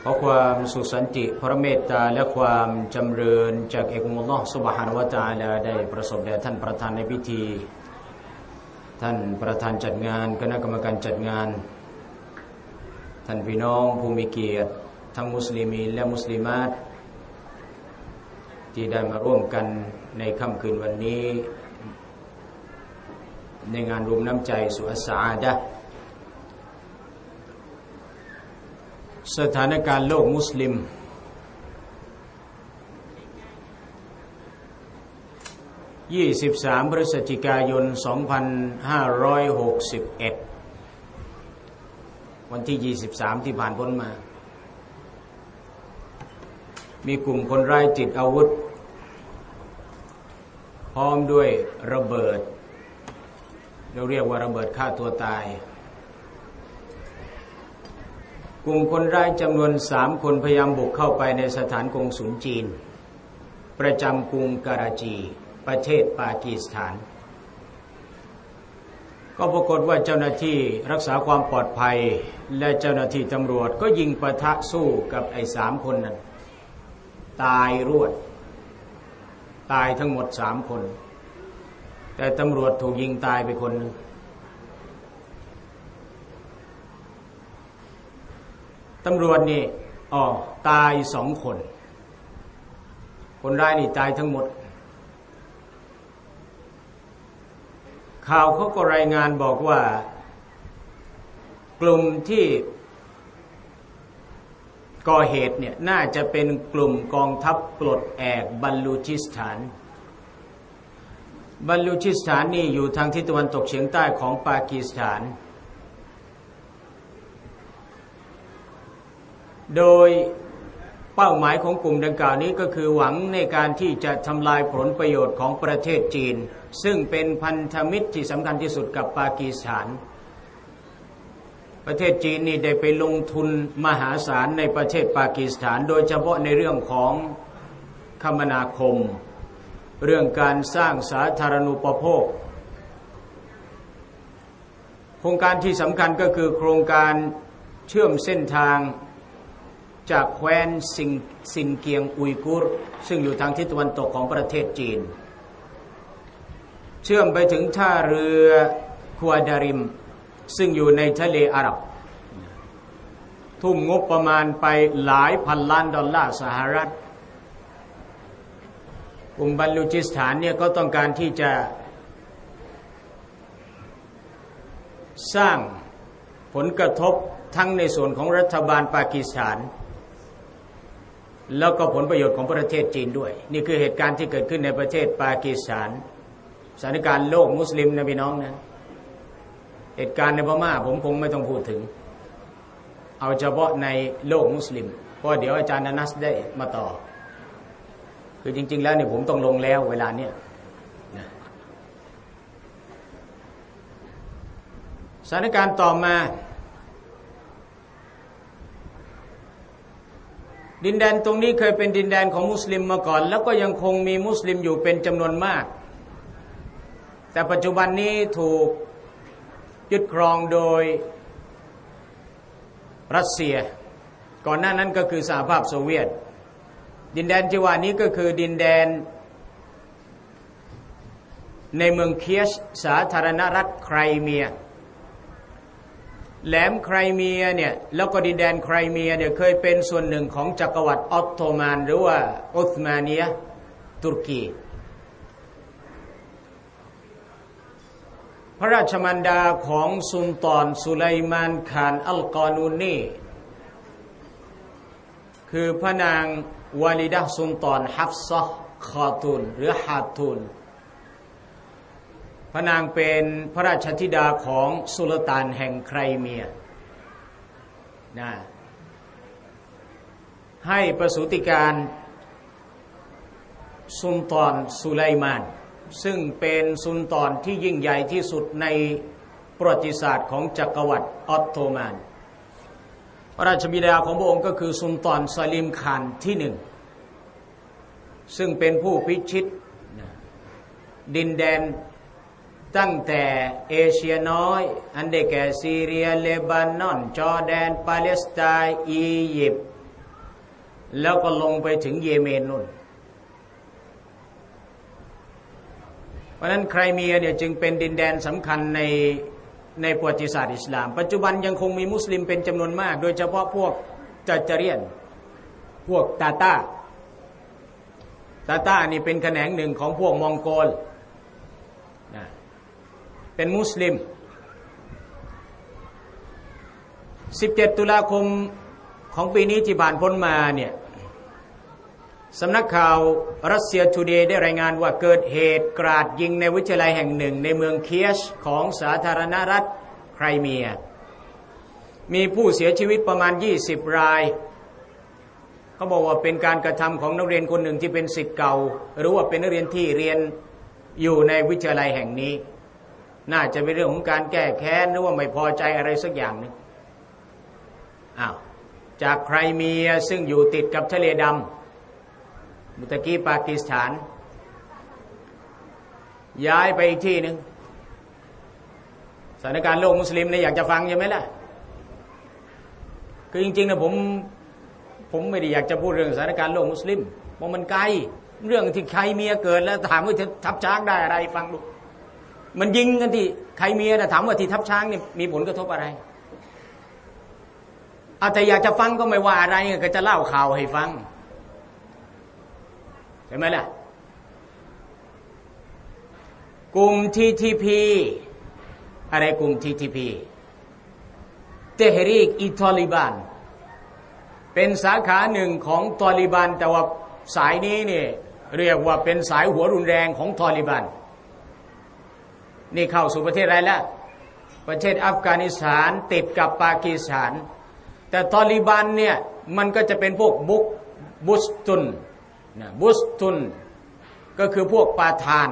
ขอความสุขสันติพระเมตตาและความจำเริญจากเอกมุลลอฮ์ซุบฮานะฮูวะตะอาลาได้ประสบแด่ท่านประธานในพิธีท่านประธานจัดงานคณะกรรมการจัดงานท่านพี่น้องผู้มีเกียรติทั้งมุสลิมีนและมุสลิมาตที่ได้มาร่วมกันในค่ำคืนวันนี้ในงานรวมน้ำใจสุอัสสะอาดะห์สถานการณ์โลกมุสลิม23 พฤศจิกายน 2561 วันที่ 23 ที่ผ่านพ้นมามีกลุ่มคนร้ายติดอาวุธพร้อมด้วยระเบิดเราเรียกว่าระเบิดฆ่าตัวตายกลุ่มคนร้ายจำนวน3 คนพยายามบุกเข้าไปในสถานกงสุลจีนประจำกรุงการาจีประเทศปากีสถานก็ปรากฏว่าเจ้าหน้าที่รักษาความปลอดภัยและเจ้าหน้าที่ตำรวจก็ยิงปะทะสู้กับไอ้3 คนนั้นตายรวดตายทั้งหมด3 คนแต่ตำรวจถูกยิงตายไปคนนึงตำรวจนี่ตาย2 คนคนร้ายนี่ตายทั้งหมดข่าวเขาก็รายงานบอกว่ากลุ่มที่ก่อเหตุเนี่ยน่าจะเป็นกลุ่มกองทัพปลดแอกบัลลูชิสถานบัลลูชิสถานนี่อยู่ทางทิศตะวันตกเฉียงใต้ของปากีสถานโดยเป้าหมายของกลุ่มดังกล่าวนี้ก็คือหวังในการที่จะทำลายผลประโยชน์ของประเทศจีนซึ่งเป็นพันธมิตรที่สำคัญที่สุดกับปากีสถานประเทศจีนนี่ได้ไปลงทุนมหาศาลในประเทศปากีสถานโดยเฉพาะในเรื่องของคมนาคมเรื่องการสร้างสาธารณูปโภคโครงการที่สำคัญก็คือโครงการเชื่อมเส้นทางจากแคว้นซินเกียงอุยกุร์ซึ่งอยู่ทางทิศตะวันตกของประเทศจีนเชื่อมไปถึงท่าเรือคัวดาริมซึ่งอยู่ในทะเลอาหรับทุ่มงบประมาณไปหลายพันล้านดอลลาร์สหรัฐกลุ่มบัลลูชิสถานเนี่ยก็ต้องการที่จะสร้างผลกระทบทั้งในส่วนของรัฐบาลปากีสถานแล้วก็ผลประโยชน์ของประเทศจีนด้วยนี่คือเหตุการณ์ที่เกิดขึ้นในประเทศปากีสถานสถานการณ์โลกมุสลิมนะพี่น้องนะเหตุการณ์ในพม่าผมคงไม่ต้องพูดถึงเอาเฉพาะในโลกมุสลิมเพราะเดี๋ยวอาจารย์นานัสได้มาต่อคือจริงๆแล้วเนี่ยผมต้องลงแล้วเวลาเนี้ยนะสถานการณ์ต่อมาดินแดนตรงนี้เคยเป็นดินแดนของมุสลิมมาก่อนแล้วก็ยังคงมีมุสลิมอยู่เป็นจำนวนมากแต่ปัจจุบันนี้ถูกยึดครองโดยรัสเซียก่อนหน้านั้นก็คือสหภาพโซเวียตดินแดนที่ว่านี้ก็คือดินแดนในเมืองเคียชสาธารณรัฐไครเมียแหลมไครเมียเนี่ยแล้วก็ดินแดนไครเมียเนี่ยเคยเป็นส่วนหนึ่งของจักรวรรดิออตโตมันหรือว่าอุสมานียะห์ตุรกีพระราชมารดาของสุลต่านสุไลมานคานอัลกอนูนีคือพระนางวาลิดะห์สุลต่านฮัฟซะห์คาตูนหรือฮาตูนพระนางเป็นพระราชธิดาของสุลต่านแห่งไครเมียนะให้ประสูติการสุลต่านสุไลมานซึ่งเป็นสุลต่านที่ยิ่งใหญ่ที่สุดในประวัติศาสตร์ของจักรวรรดิออตโตมันพระราชบิดาของพระองค์ก็คือสุลต่านซาลิมคานที่1ซึ่งเป็นผู้พิชิตดินแดน ตั้งแต่เอเชียน้อยอันได้แก่ซีเรียเลบานอนจอร์แดนปาเลสไตน์อียิปต์แล้วก็ลงไปถึงเยเมนนู่นเพราะนั้นไครเมียเนี่ยจึงเป็นดินแดนสำคัญในประวัติศาสตร์อิสลามปัจจุบันยังคงมีมุสลิมเป็นจำนวนมากโดยเฉพาะพวกจัจเรียนพวกตาตานี่เป็นแขนงหนึ่งของพวกมองโกลนะเป็นมุสลิม17 ตุลาคมของปีนี้ที่ผ่านพ้นมาเนี่ยสำนักข่าวรัสเซียทูเดย์ได้รายงานว่าเกิดเหตุกราดยิงในวิทยาลัยแห่งหนึ่งในเมืองเคียชของสาธารณรัฐไครเมียมีผู้เสียชีวิตประมาณ20 รายเขาบอกว่าเป็นการกระทำของนักเรียนคนหนึ่งที่เป็นศิษย์เก่าหรือว่าเป็นนักเรียนที่เรียนอยู่ในวิทยาลัยแห่งนี้น่าจะเป็นเรื่องของการแก้แค้นหรือว่าไม่พอใจอะไรสักอย่างนึงจากไครเมียซึ่งอยู่ติดกับทะเลดำมุตะกี้ปากีสถานย้ายไปอีกที่หนึ่งสถานการณ์โลกมุสลิมเนี่ยอยากจะฟังใช่ไหมล่ะคือจริงๆนะผมไม่ได้อยากจะพูดเรื่องสถานการณ์โลกมุสลิมเพราะมันไกลเรื่องที่ไครเมียเกิดแล้วถามว่าทับช้างได้อะไรฟังดูมันยิงกันที่ไครเมียนะถามว่าที่ทับช้างนี่มีผลกระทบอะไรแต่อยากจะฟังก็ไม่ว่าอะไรก็จะเล่าข่าวให้ฟังใช่ไหมล่ะกลุ่ม TTP อะไรกลุ่ม TTP เตหรีกอีตอลิบันเป็นสาขาหนึ่งของตอลิบันแต่ว่าสายนี้เนี่ยเรียกว่าเป็นสายหัวรุนแรงของตอลิบันนี่เข้าสู่ประเทศอะไรแล้วประเทศอัฟกานิสถานติดกับปากีสถานแต่ตอลิบันเนี่ยมันก็จะเป็นพวกบุสตุนนะบุสตุนก็คือพวกปาทาน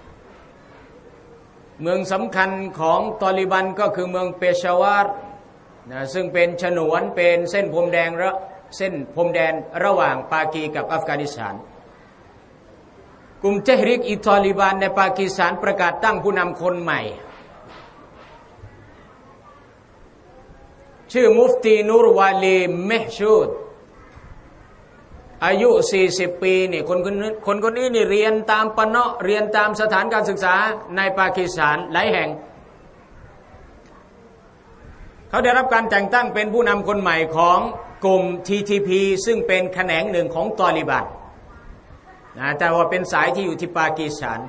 เมืองสำคัญของตอลิบันก็คือเมืองเปชาวาร์นะซึ่งเป็นฉนวนเป็นเส้นพรมแดนระหว่างปากีกับอัฟกานิสถานกลุ่มเตหริกอีตอลิบันในปากีสถานประกาศตั้งผู้นำคนใหม่ชื่อมุฟตีนูรวาลีเมฮชูดอายุ40 ปีนี่คนนี้นี่เรียนตามปะเนาะเรียนตามสถานการศึกษาในปากีสถานหลายแห่งเขาได้รับการแต่งตั้งเป็นผู้นำคนใหม่ของกลุ่ม TTP ซึ่งเป็นแขนงหนึ่งของตอลิบันนะแต่ว่าเป็นสายที่อยู่ที่ปากีสถาน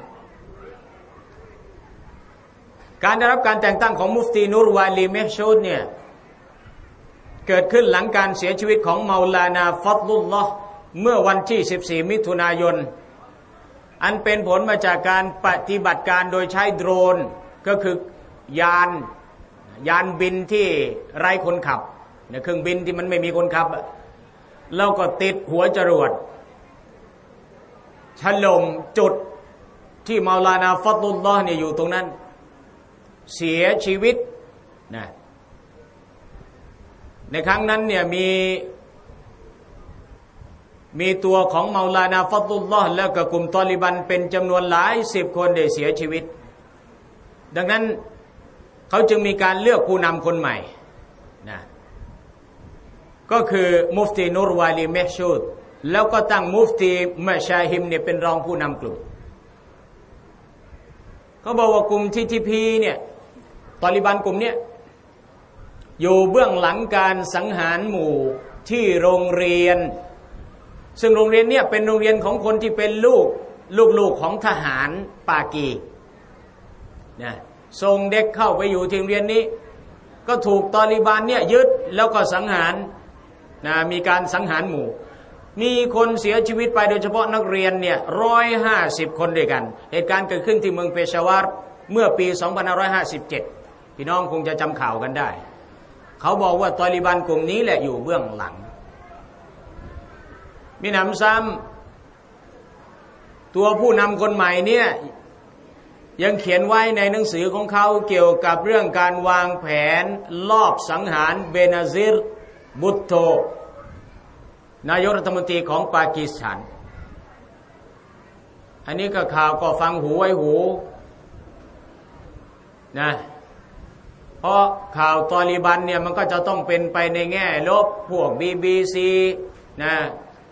การได้รับการแต่งตั้งของมุฟตีนูรวาลีเมฮชูดเนี่ยเกิดขึ้นหลังการเสียชีวิตของเมาลานาฟัดลุลลอฮ์เมื่อวันที่14 มิถุนายนอันเป็นผลมาจากการปฏิบัติการโดยใช้โดรนก็คือยานบินที่ไร้คนขับเครื่องบินที่มันไม่มีคนขับแล้วก็ติดหัวจรวดถล่มจุดที่เมาลานาฟัดลุลลอฮ์เนี่ยอยู่ตรงนั้นเสียชีวิตนะในครั้งนั้นเนี่ยมีตัวของเมาลานาฟัดลุลลอฮ์แล้วก็กลุ่มตอลิบันเป็นจำนวนหลาย10 คนได้เสียชีวิตดังนั้นเขาจึงมีการเลือกผู้นำคนใหม่นะก็คือมุฟตีนูรวาลีเมฮชูดแล้วก็ตั้งมุฟตีมะชาฮิมเนี่ยเป็นรองผู้นำกลุ่มเขาบอกว่ากลุ่ม TTP เนี่ยตอลิบันกลุ่มเนี้ยอยู่เบื้องหลังการสังหารหมู่ที่โรงเรียนซึ่งโรงเรียนเนี่ยเป็นโรงเรียนของคนที่เป็นลูกของทหารปากีนะส่งเด็กเข้าไปอยู่ที่โรงเรียนนี้ก็ถูกตอลิบันเนี่ยยึดแล้วก็สังหารนะมีการสังหารหมู่มีคนเสียชีวิตไปโดยเฉพาะนักเรียนเนี่ย150 คนด้วยกันเหตุการณ์เกิดขึ้นที่เมืองเปชาวาร์เมื่อปี2557พี่น้องคงจะจำข่าวกันได้เขาบอกว่าตอลิบันกลุ่มนี้แหละอยู่เบื้องหลังมีหนำซ้ำตัวผู้นำคนใหม่เนี่ยยังเขียนไว้ในหนังสือของเขาเกี่ยวกับเรื่องการวางแผนลอบสังหารเบนาซิรบุตโตนายกรัฐมนตรีของปากีสถานอันนี้ก็ข่าวก็ฟังหูไว้หูนะเพราะข่าวตอลิบันเนี่ยมันก็จะต้องเป็นไปในแง่ลบพวก BBC นะ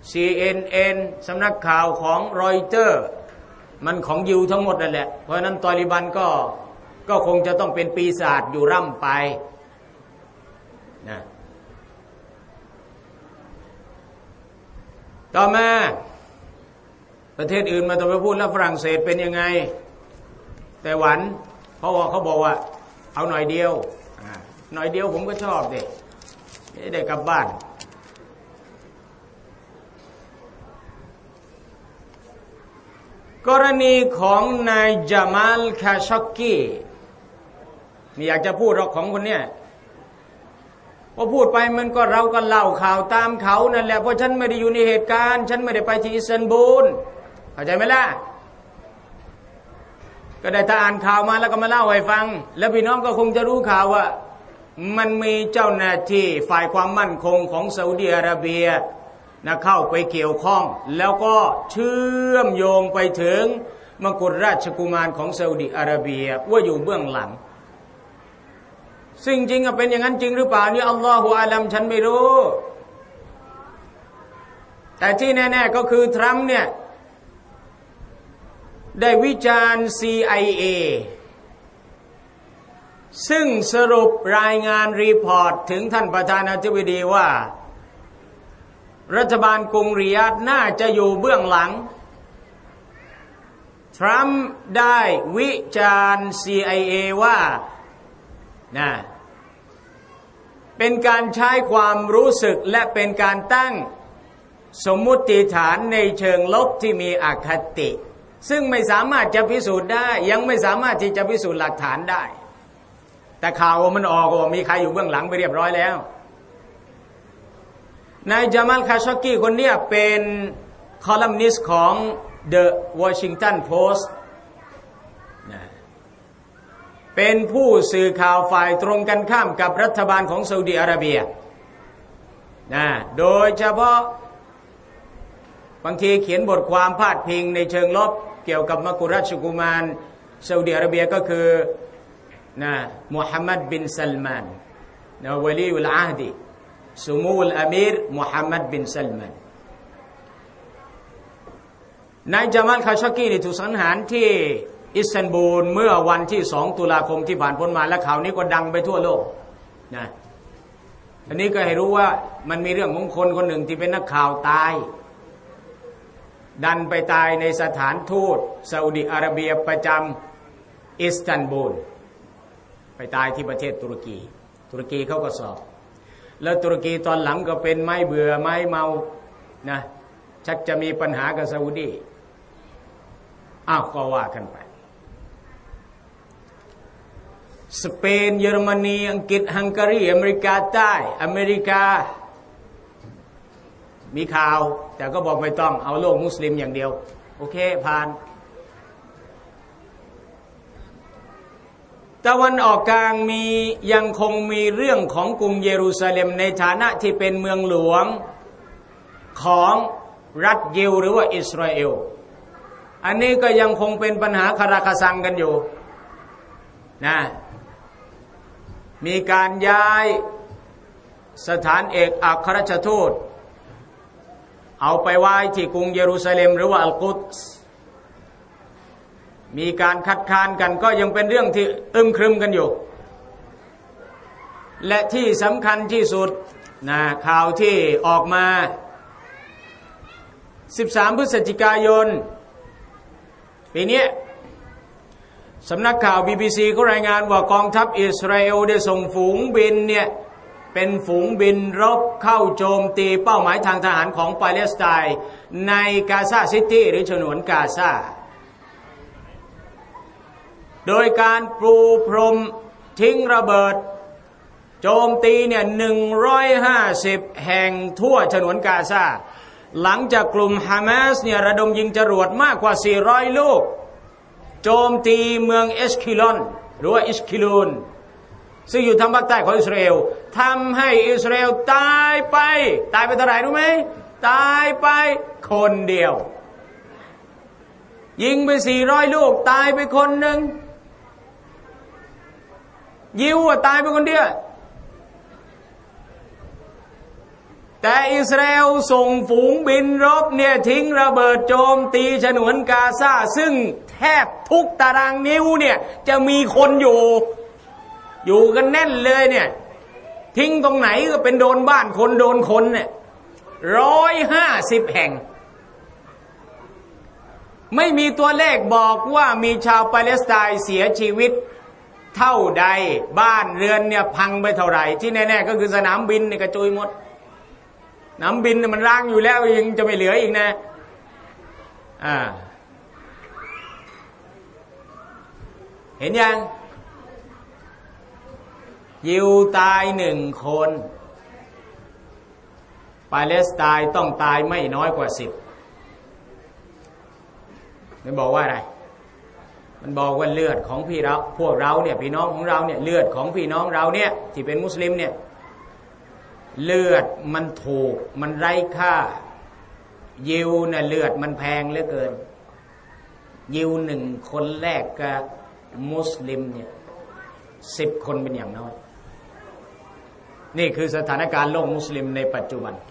CNN สำนักข่าวของรอยเตอร์มันของยิวทั้งหมดนั่นแหละเพราะนั้นตอลิบันก็คงจะต้องเป็นปีศาจอยู่ร่ำไปนะต่อมาประเทศอื่นมาต้องไปพูดแล้วฝรั่งเศสเป็นยังไงไต้หวันเพราะว่าเขาบอกว่าเอาหน่อยเดียวผมก็ชอบดิได้กลับบ้านกรณีของนายจามัลคาชอกกีนี่อยากจะพูดหรอกของคนเนี้ยพอพูดไปมันก็เราก็เล่าข่าวตามเขานั่นแหละเพราะฉันไม่ได้อยู่ในเหตุการณ์ฉันไม่ได้ไปที่อิสตันบูลเข้าใจไหมล่ะก็ได้แต่อ่านข่าวมาแล้วก็มาเล่าให้ฟังแล้วพี่น้องก็คงจะรู้ข่าวว่ามันมีเจ้าหน้าที่ฝ่ายความมั่นคงของซาอุดิอาระเบียนะเข้าไปเกี่ยวข้องแล้วก็เชื่อมโยงไปถึงมกุฎราชกุมารของซาอุดิอาระเบียว่าอยู่เบื้องหลังซึ่งจริงเป็นอย่างนั้นจริงหรือเปล่านี่อัลลอฮฺอาลัมฉันไม่รู้แต่ที่แน่ๆก็คือทรัมป์เนี่ยได้วิจารณ์ CIA ซึ่งสรุปรายงานรีพอร์ตถึงท่านประธานาธิบดีว่ารัฐบาลกรุงริยาดน่าจะอยู่เบื้องหลังทรัมป์ได้วิจารณ์ CIA ว่านะเป็นการใช้ความรู้สึกและเป็นการตั้งสมมุติฐานในเชิงลบที่มีอคติซึ่งไม่สามารถจะพิสูจน์ได้ยังไม่สามารถที่จะพิสูจน์หลักฐานได้แต่ข่าวมันออกว่ามีใครอยู่เบื้องหลังไปเรียบร้อยแล้วนายจามัลคาชอกกีคนนี้เป็นคอลัมนิสต์ของ The Washington Post เป็นผู้สื่อข่าวฝ่ายตรงกันข้ามกับรัฐบาลของซาอุดิอาระเบียโดยเฉพาะบางทีเขียนบทความพาดพิงในเชิงลบเกี่ยวกับมกุฎราชกุมารซาอุดิอาระเบียก็คือมุฮัมมัดบินซัลมานวะลีอุลอาฮดีสุมูลอามีรมุฮัมมัดบินซัลมานนายจามัลคาชอกกีถูกสังหารที่อิสตันบูลเมื่อวันที่2 ตุลาคมที่ผ่านพ้นมาและข่าวนี้ก็ดังไปทั่วโลกนะอันนี้ก็ให้รู้ว่ามันมีเรื่องของคนคนหนึ่งที่เป็นนักข่าวตายดันไปตายในสถานทูตซาอุดิอาระเบียประจำอิสตันบูลไปตายที่ประเทศตุรกีเขาก็สอบแล้วตุรกีตอนหลังก็เป็นไม้เบื่อไม้เมานะชักจะมีปัญหากับซาอุดีก็ว่ากันไปสเปนเยอรมนีอังกฤษฮังการีอเมริกาใต้อเมริกามีข่าวแต่ก็บอกไม่ต้องเอาโลกมุสลิมอย่างเดียวโอเคผ่านตะวันออกกลางยังคงมีเรื่องของกรุงเยรูซาเล็มในฐานะที่เป็นเมืองหลวงของรัฐยิวหรือว่าอิสราเอลอันนี้ก็ยังคงเป็นปัญหาคาราคาซังกันอยู่นะมีการย้ายสถานเอกอัครราชทูตเอาไปไว้ที่กรุงเยรูซาเล็มหรือว่าอัลกุดส์มีการคัดค้านกันก็ยังเป็นเรื่องที่อึมครึมกันอยู่และที่สำคัญที่สุดข่าวที่ออกมา13 พฤศจิกายนปีนี้สำนักข่าว BBC เขารายงานว่ากองทัพอิสราเอลได้ส่งฝูงบินเป็นฝูงบินรบเข้าโจมตีเป้าหมายทางทหารของปาเลสไตน์ในกาซาซิตี้หรือฉนวนกาซาโดยการปูพรมทิ้งระเบิดโจมตี150 แห่งทั่วฉนวนกาซาหลังจากกลุ่มฮามาสระดมยิงจรวดมากกว่า400 ลูกโจมตีเมืองเอชคิลอนหรือว่าอิชคิลูนซึ่งอยู่ทางภาคใต้ของอิสราเอลทำให้อิสราเอลตายไปเท่าไหร่รู้ไหมตายไปคนเดียวยิงไป400 ลูกตายไปคนหนึ่งยิวตายไปคนเดียวแต่อิสราเอลส่งฝูงบินรบเนี่ยทิ้งระเบิดโจมตีฉนวนกาซาซึ่งแทบทุกตารางนิ้วเนี่ยจะมีคนอยู่กันแน่นเลยเนี่ยทิ้งตรงไหนก็เป็นโดนบ้านคนโดนคนเนี่ย150 แห่งไม่มีตัวเลขบอกว่ามีชาวปาเลสไตน์เสียชีวิตเท่าใดบ้านเรือนเนี่ยพังไปเท่าไหร่ที่แน่ๆก็คือสนามบินเนี่ยกระจุยหมดสนามบินมันร้างอยู่แล้วยังจะไม่เหลืออีกนะเห็นยังยิวตาย1 คนปาเลสไตน์ต้องตายไม่น้อยกว่า10มันบอกว่าอะไรมันบอกว่าเลือดของพี่เราพวกเราเนี่ยพี่น้องของเราเนี่ยเลือดของพี่น้องเราเนี่ยที่เป็นมุสลิมเนี่ยเลือดมันถูกมันไร้ค่ายิวเนี่ยเลือดมันแพงเหลือเกินยิว1 คนแรกกับมุสลิมเนี่ย10 คนเป็นอย่างน้อยนี่คือสถานการณ์โลกมุสลิมในปัจจุบัน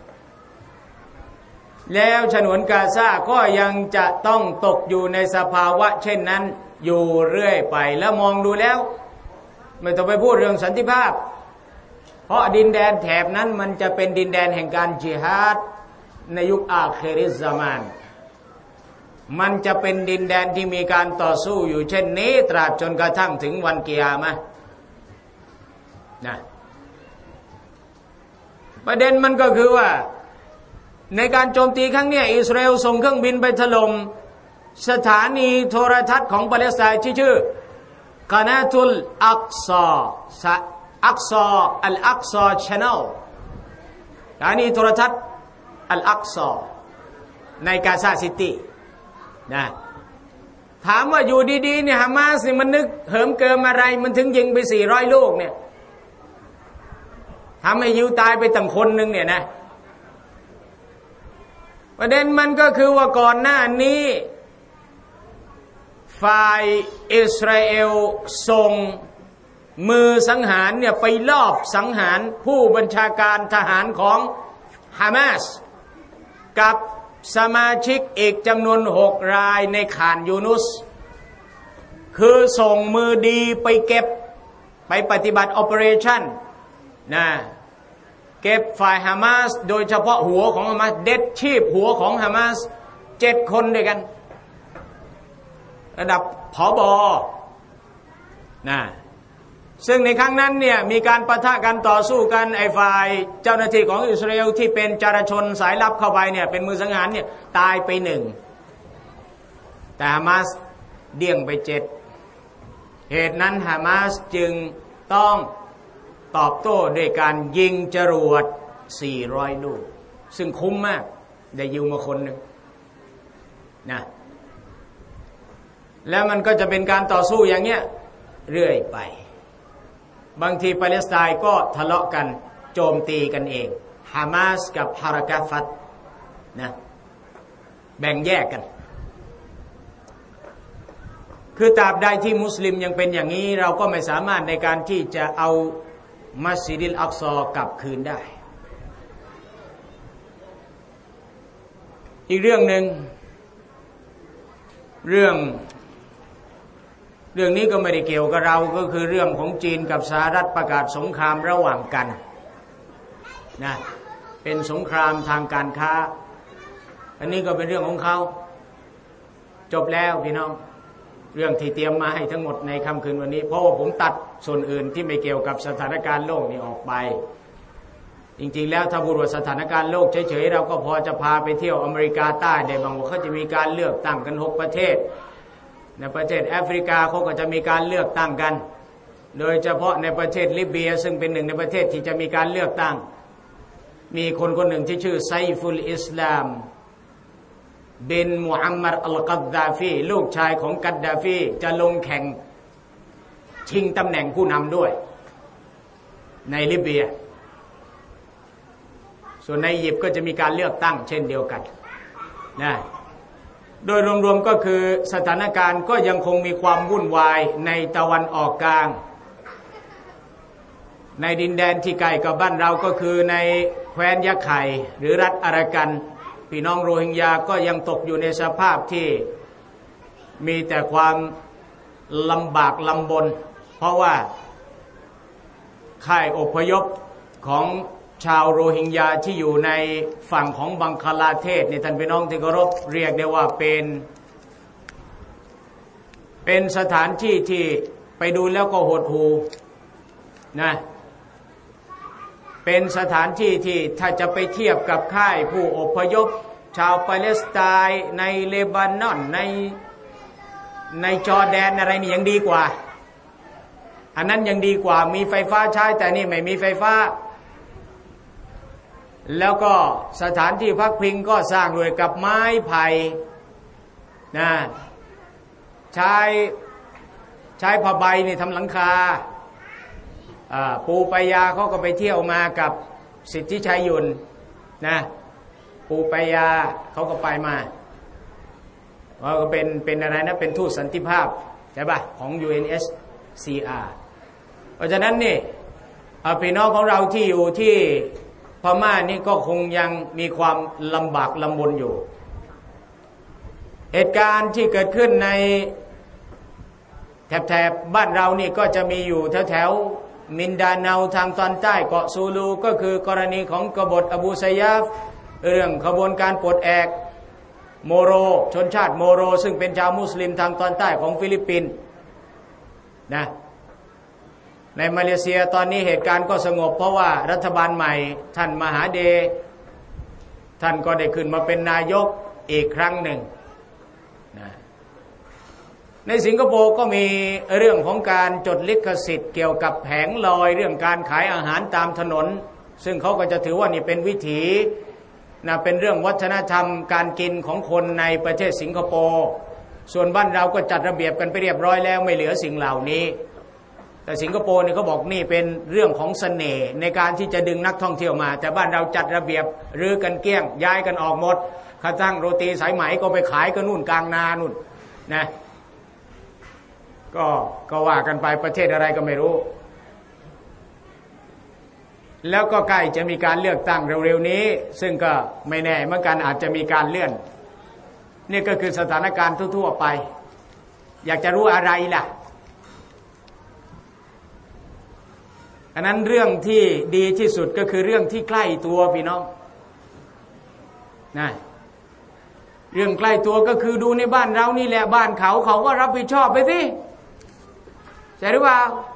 แล้วฉนวนกาซาก็ยังจะต้องตกอยู่ในสภาวะเช่นนั้นอยู่เรื่อยไปแล้วมองดูแล้วไม่ต้องไปพูดเรื่องสันติภาพเพราะดินแดนแถบนั้นมันจะเป็นดินแดนแห่งการญิฮาดในยุคอาคิริซซามานมันจะเป็นดินแดนที่มีการต่อสู้อยู่เช่นนี้ตราบจนกระทั่งถึงวันกิยามะห์นะประเด็นมันก็คือว่าในการโจมตีครั้งนี้อิสราเอลส่งเครื่องบินไปถล่มสถานีโทรทัศน์ของปาเลสไตน์ที่ชื่อกานาตุลอักซออัลอักซอ Channel สถานีโทรทัศน์อัลอักซอในกาซาซิตี้นะถามว่าอยู่ดีๆเนี่ยฮามาสนี่มันนึกเหิมเกิมอะไรมันถึงยิงไป400 ลูกเนี่ยทำให้ยิวตายไปตั้งคนนึงเนี่ยนะประเด็นมันก็คือว่าก่อนหน้านี้ฝ่ายอิสราเอลส่งมือสังหารเนี่ยไปลอบสังหารผู้บัญชาการทหารของฮามาสกับสมาชิกอีกจำนวน6 รายในข่านยูนุสคือส่งมือดีไปเก็บไปปฏิบัติ operation นะเก็บฝ่ายฮามาสโดยเฉพาะหัวของฮามาสเด็ดชีพหัวของฮามาส7 คนด้วยกันระดับผบ.นะซึ่งในครั้งนั้นเนี่ยมีการปะทะกันต่อสู้กันไอ้ฝ่ายเจ้าหน้าที่ของอิสราเอลที่เป็นจารชนสายลับเข้าไปเนี่ยเป็นมือสังหารเนี่ยตายไป1แต่ฮามาสเดี่ยงไป7เหตุนั้นฮามาสจึงต้องตอบโต้ด้วยการยิงจรวด400 ลูกซึ่งคุ้มมากได้ยิวมาคนหนึ่งนะแล้วมันก็จะเป็นการต่อสู้อย่างเงี้ยเรื่อยไปบางทีปาเลสไตน์ก็ทะเลาะกันโจมตีกันเองฮามาสกับฮารากาฟัตนะแบ่งแยกกันคือตราบใดที่มุสลิมยังเป็นอย่างนี้เราก็ไม่สามารถในการที่จะเอามัสยิดอักซอกลับคืนได้อีกเรื่องหนึ่งเรื่องนี้ก็ไม่ได้เกี่ยวกับเราก็คือเรื่องของจีนกับสหรัฐประกาศสงครามระหว่างกันนะเป็นสงครามทางการค้าอันนี้ก็เป็นเรื่องของเขาจบแล้วพี่น้องเรื่องที่เตรียมมาให้ทั้งหมดในค่ำคืนวันนี้เพราะว่าผมตัดส่วนอื่นที่ไม่เกี่ยวกับสถานการณ์โลกนี้ออกไปจริงๆแล้วถ้าพูดว่าสถานการณ์โลกเฉยๆเราก็พอจะพาไปเที่ยวอเมริกาใต้ได้บางว่าเขาจะมีการเลือกตั้งกัน6 ประเทศในประเทศแอฟริกาเขาก็จะมีการเลือกตั้งกันโดยเฉพาะในประเทศลิเบียซึ่งเป็นหนึ่งในประเทศที่จะมีการเลือกตั้งมีคนหนึ่งที่ชื่อไซฟุลอิสลามบินมุฮัมมัดอัลกัดดาฟีลูกชายของกัดดาฟีจะลงแข่งชิงตำแหน่งผู้นำด้วยในลิเบียส่วนในอียิปต์ก็จะมีการเลือกตั้งเช่นเดียวกันนะโดยรวมๆก็คือสถานการณ์ก็ยังคงมีความวุ่นวายในตะวันออกกลางในดินแดนที่ใกล้กับบ้านเราก็คือในแคว้นยะไข่หรือรัฐอารากันพี่น้องโรฮิงญาก็ยังตกอยู่ในสภาพที่มีแต่ความลำบากลำบนเพราะว่าค่ายอพยพของชาวโรฮิงญาที่อยู่ในฝั่งของบังคลาเทศนี่ท่านพี่น้องที่เคารพเรียกได้ว่าเป็นสถานที่ที่ไปดูแล้วก็หดหู่นะเป็นสถานที่ที่ถ้าจะไปเทียบกับค่ายผู้อพยพชาวปาเลสไตน์ในเลบานอนในจอร์แดนอะไรนี่ยังดีกว่าอันนั้นยังดีกว่ามีไฟฟ้าใช้แต่นี่ไม่มีไฟฟ้าแล้วก็สถานที่พักพิงก็สร้างด้วยกับไม้ไผ่นะใช้ผ้าใบนี่ทำหลังคาปูปายาเขาก็ไปเที่ยวมากับสิทธิชัยยุนนะปูปายาเขาก็ไปมาว่าก็เป็นอะไรนะเป็นทูตสันติภาพใช่ป่ะของ UNHCR เพราะฉะนั้นนี่พี่น้องของเราที่อยู่ที่พม่านี่ก็คงยังมีความลำบากลำบนอยู่เหตุการณ์ที่เกิดขึ้นในแถบบ้านเรานี่ก็จะมีอยู่แถวมินดาเนาทางตอนใต้เกาะซูลูก็คือกรณีของกบฏอบูซัยยาฟเรื่องขบวนการปลดแอกโมโรชนชาติโมโรซึ่งเป็นชาวมุสลิมทางตอนใต้ของฟิลิปปินส์นะในมาเลเซียตอนนี้เหตุการณ์ก็สงบเพราะว่ารัฐบาลใหม่ท่านมหาเดชท่านก็ได้ขึ้นมาเป็นนายกอีกครั้งหนึ่งนะในสิงคโปร์ก็มีเรื่องของการจดลิขสิทธิ์เกี่ยวกับแผงลอยเรื่องการขายอาหารตามถนนซึ่งเขาก็จะถือว่านี่เป็นวิถีนะเป็นเรื่องวัฒนธรรมการกินของคนในประเทศสิงคโปร์ส่วนบ้านเราก็จัดระเบียบกันไปเรียบร้อยแล้วไม่เหลือสิ่งเหล่านี้แต่สิงคโปร์นี่เขาบอกนี่เป็นเรื่องของเสน่ห์ในการที่จะดึงนักท่องเที่ยวมาแต่บ้านเราจัดระเบียบรื้อกันเกลี้ยงย้ายกันออกหมดกระทั่งโรตีสายไหมก็ไปขายกันนู่นกลางนานู่นนะก็ว่ากันไปประเทศอะไรก็ไม่รู้แล้วก็ใกล้จะมีการเลือกตั้งเร็วๆนี้ซึ่งก็ไม่แน่เหมือนกันอาจจะมีการเลื่อนนี่ก็คือสถานการณ์ทั่วๆไปอยากจะรู้อะไรล่ะอันนั้นเรื่องที่ดีที่สุดก็คือเรื่องที่ใกล้ตัวพี่น้องนะเรื่องใกล้ตัวก็คือดูในบ้านเรานี่แหละบ้านเขาก็รับผิดชอบไปสิใช่หรือเปล่า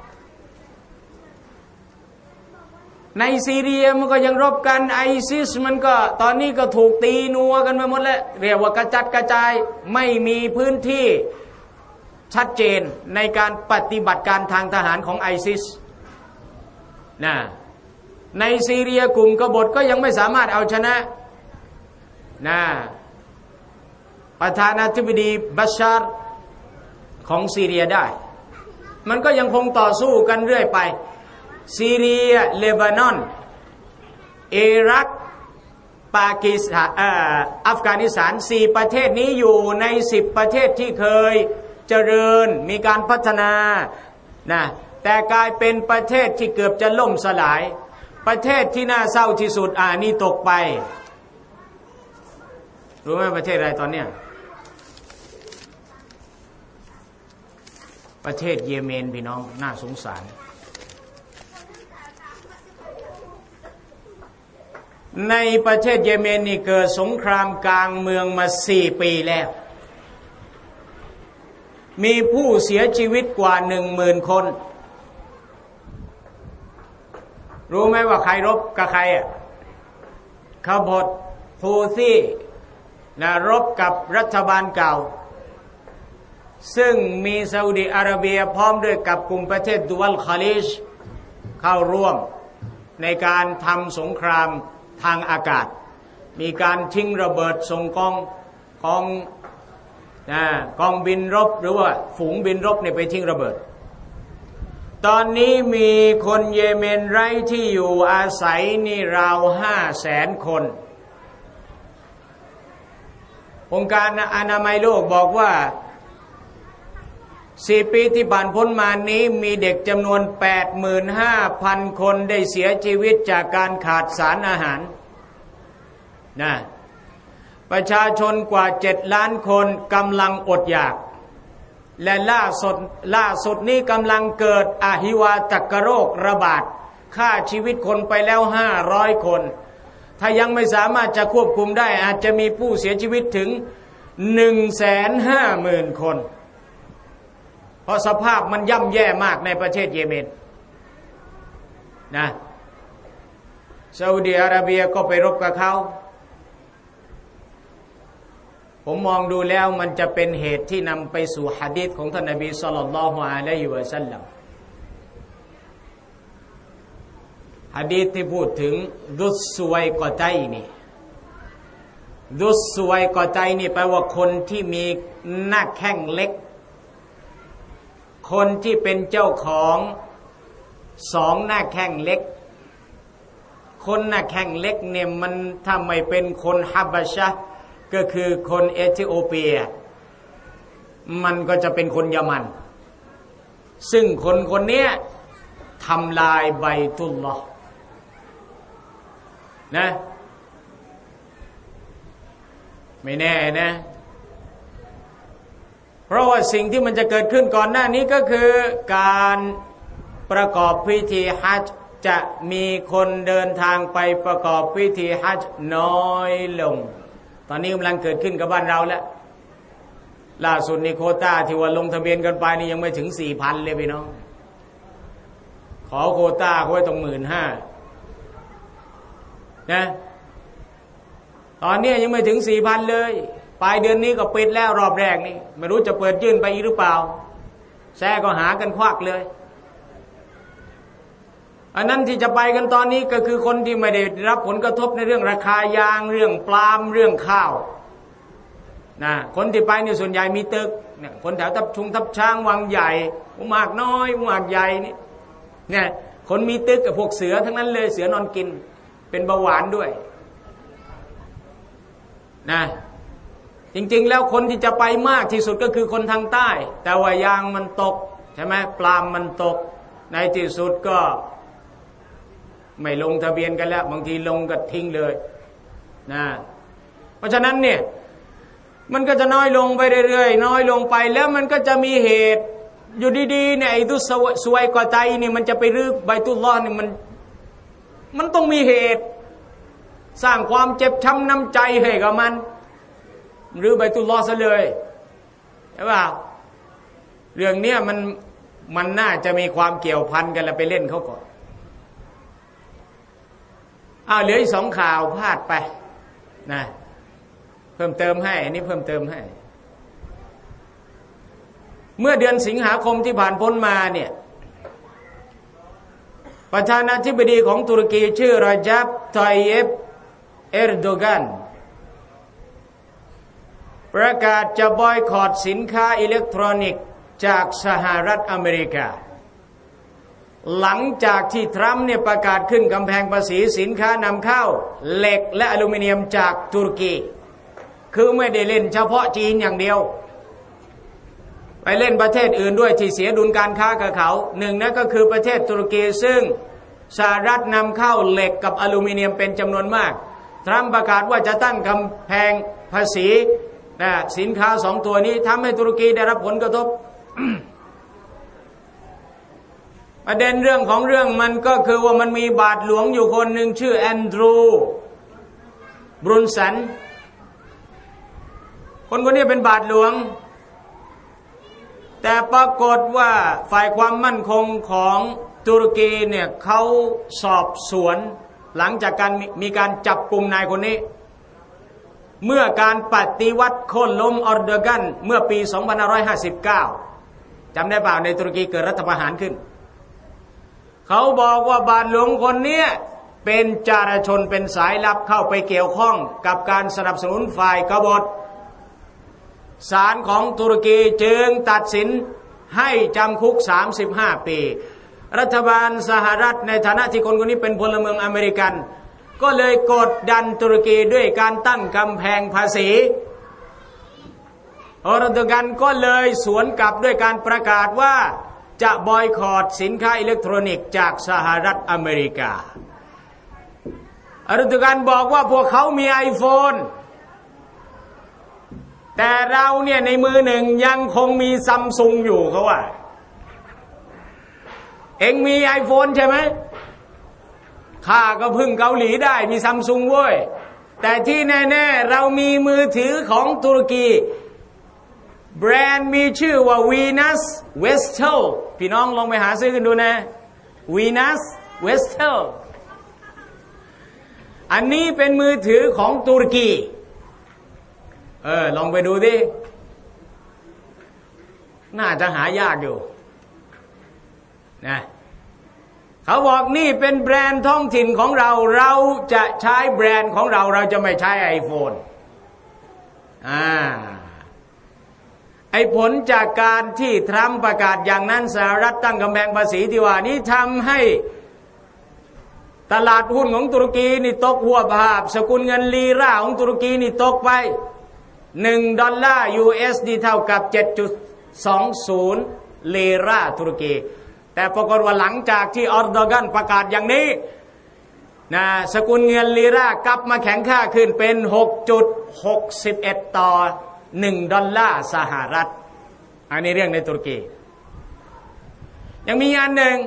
ในซีเรียมันก็ยังรบกันไอซิสมันก็ตอนนี้ก็ถูกตีนัวกันไปหมดแล้วเรียกว่ากระจัดกระจายไม่มีพื้นที่ชัดเจนในการปฏิบัติการทางทหารของไอซิสนะในซีเรียกลุ่มกบฏก็ยังไม่สามารถเอาชนะนะประธานาธิบดีบัชชาร์ของซีเรียได้มันก็ยังคงต่อสู้กันเรื่อยไปซีเรียเลบานอนอิรักปากีสถานอัฟกานิสถาน4ประเทศนี้อยู่ใน10ประเทศที่เคยเจริญมีการพัฒนานะแต่กลายเป็นประเทศที่เกือบจะล่มสลายประเทศที่น่าเศร้าที่สุดนี่ตกไปรู้ไหมประเทศอะไรตอนเนี้ยประเทศเยเมนพี่น้องน่าสงสารในประเทศเยเมนนี่เกิดสงครามกลางเมืองมา4 ปีแล้วมีผู้เสียชีวิตกว่า 10,000 คนรู้ไหมว่าใครรบกับใครขบฏฮูซีนะรบกับรัฐบาลเก่าซึ่งมีซาอุดิอาระเบียพร้อมด้วยกับกลุ่มประเทศดุวัลคาลิชเข้าร่วมในการทำสงครามทางอากาศมีการทิ้งระเบิดส่งกองบินรบหรือว่าฝูงบินรบเนี่ยไปทิ้งระเบิดตอนนี้มีคนเยเมนไร้ที่อยู่อาศัยนี่ราว500,000 คนองค์การอนามัยโลกบอกว่า 4 ปีที่ผ่านพ้นมานี้มีเด็กจำนวน 85,000 คนได้เสียชีวิตจากการขาดสารอาหารนะประชาชนกว่า 7 ล้านคนกำลังอดอยากและล่าสุดนี้กำลังเกิดอหิวาตกโรคระบาดฆ่าชีวิตคนไปแล้ว500 คนถ้ายังไม่สามารถจะควบคุมได้อาจจะมีผู้เสียชีวิตถึง 150,000 คนเพราะสภาพมันย่ำแย่มากในประเทศเยเมนนะซาอุดิอาระเบียก็ไปรบกับเขาผมมองดูแล้วมันจะเป็นเหตุที่นำไปสู่หะดีษของท่านนบีศ็อลลัลลอฮุอะลัยฮิวะซัลลัมหะดีษที่พูดถึงดุสซุวัยกอตัยนี่ดุสซุวัยกอตัยนี่แปลว่าคนที่มีหน้าแข้งเล็กคนที่เป็นเจ้าของ2 หน้าแข้งเล็กคนหน้าแข้งเล็กเนี่ยมันถ้าไม่เป็นคนฮับชะก็คือคนเอธิโอเปียมันก็จะเป็นคนยะมันซึ่งคนเนี้ยทำลายไบตุลลอฮ์นะไม่แน่นะเพราะว่าสิ่งที่มันจะเกิดขึ้นก่อนหน้านี้ก็คือการประกอบพิธีฮัจญ์จะมีคนเดินทางไปประกอบพิธีฮัจญ์น้อยลงตอนนี้กำลังเกิดขึ้นกับบ้านเราแล้วล่าสุดนี่โควต้าที่ว่าลงทะเบียนกันไปนี่ยังไม่ถึง 4,000 เลยพี่น้องขอโควต้าเขาไว้ตรง 15,000 นะตอนนี้ยังไม่ถึง 4,000 เลยปลายเดือนนี้ก็ปิดแล้วรอบแรกนี่ไม่รู้จะเปิดยื่นไปอีกหรือเปล่าแซ่ก็หากันควักเลยอันนั้นที่จะไปกันตอนนี้ก็คือคนที่ไม่ได้รับผลกระทบในเรื่องราคายางเรื่องปาล์มเรื่องข้าวนะคนที่ไปเนี่ยส่วนใหญ่มีตึกเนี่ยคนแถวทับช้างวังใหญ่มากน้อยมากใหญ่นี่เนี่ยคนมีตึกกับพวกเสือทั้งนั้นเลยเสือนอนกินเป็นเบาหวานด้วยนะจริงๆแล้วคนที่จะไปมากที่สุดก็คือคนทางใต้แต่ว่ายางมันตกใช่ไหมปาล์มมันตกในที่สุดก็ไม่ลงทะเบียนกันแล้วบางทีลงก็ทิ้งเลยนะเพราะฉะนั้นเนี่ยมันก็จะน้อยลงไปเรื่อยๆน้อยลงไปแล้วมันก็จะมีเหตุอยู่ดีๆเนี่ยไอ้ดุสวยกอตัยนี่มันจะไปรื้อไบตุลลอฮ์นี่มันต้องมีเหตุสร้างความเจ็บช้ำน้ำใจให้กับมันหรือไบตุลลอฮ์ซะเลยใช่ป่ะเรื่องเนี้ยมันน่าจะมีความเกี่ยวพันกันแล้วไปเล่นเขาก่อนเหลืออีก2 ข่าวพลาดไปนะเพิ่มเติมให้อันนี้เพิ่มเติมให้เมื่อเดือนสิงหาคมที่ผ่านพ้นมาเนี่ยประธานาธิบดีของตุรกีชื่อรอญับ ฏอยยิบ เอร์โดกันประกาศจะบอยคอตสินค้าอิเล็กทรอนิกส์จากสหรัฐอเมริกาหลังจากที่ทรัมป์เนี่ยประกาศขึ้นกำแพงภาษีสินค้านำเข้าเหล็กและอลูมิเนียมจากตุรกีคือไม่ได้เล่นเฉพาะจีนอย่างเดียวไปเล่นประเทศอื่นด้วยที่เสียดุลการค้ากับเขาหนึ่งนั่นก็คือประเทศตุรกีซึ่งสหรัฐนำเข้าเหล็กกับอลูมิเนียมเป็นจำนวนมากทรัมป์ประกาศว่าจะตั้งกำแพงภาษีสินค้า2 ตัวนี้ทำให้ตุรกีได้รับผลกระทบ ประเด็นเรื่องของเรื่องมันก็คือว่ามันมีบาทหลวงอยู่คนหนึ่งชื่อแอนดรูว์ บรุนสันคนนี้เป็นบาทหลวงแต่ปรากฏว่าฝ่ายความมั่นคงของตุรกีเนี่ยเขาสอบสวนหลังจากมีการจับกลุ่มนายคนนี้เมื่อการปฏิวัติโค่นล้มออร์โดกันเมื่อปี 2559 จำได้เปล่าในตุรกีเกิดรัฐประหารขึ้นเขาบอกว่าบาทหลวงคนนี้เป็นจารชนเป็นสายลับเข้าไปเกี่ยวข้องกับการสนับสนุนฝ่ายกบฏศาลของตุรกีจึงตัดสินให้จำคุก35 ปีรัฐบาลสหรัฐในฐานะที่คนนี้เป็นพลเมืองอเมริกันก็เลยกดดันตุรกีด้วยการตั้งกำแพงภาษีพเออร์โดกันก็เลยสวนกลับด้วยการประกาศว่าจะบอยคอตสินค้าอิเล็กทรอนิกส์จากสหรัฐอเมริกาเออร์โดกันบอกว่าพวกเขามี iPhone แต่เราเนี่ยในมือหนึ่งยังคงมีซัมซุงอยู่เขาว่าเอ็งมี iPhone ใช่ไหมข้าก็พึ่งเกาหลีได้มีซัมซุงเว้ยแต่ที่แน่ๆเรามีมือถือของตุรกีแบรนด์มีชื่อว่า Venus Vestel พี่น้องลองไปหาซื้อกันดูนะ Venus Vestel อันนี้เป็นมือถือของตุรกีลองไปดูดิน่าจะหายากอยู่นะเขาบอกนี่เป็นแบรนด์ท้องถิ่นของเราเราจะใช้แบรนด์ของเราเราจะไม่ใช้ iPhone ไอ้ผลจากการที่ทรัมป์ประกาศอย่างนั้นสหรัฐตั้งกำแพงภาษีที่ว่านี้ทำให้ตลาดหุ้นของตุรกีนี่ตกหัวภาพสกุลเงินลีราของตุรกีนี่ตกไป$1 US นี่เท่ากับ 7.20 ลีราตุรกีแต่ปรากฏว่าหลังจากที่ออร์โดกันประกาศอย่างนี้นะสกุลเงินลีรากลับมาแข็งค่าขึ้นเป็น 6.61 ต่อ$1สหรัฐอันนี้เรื่องในตุรกียังมีอันหนึ่ง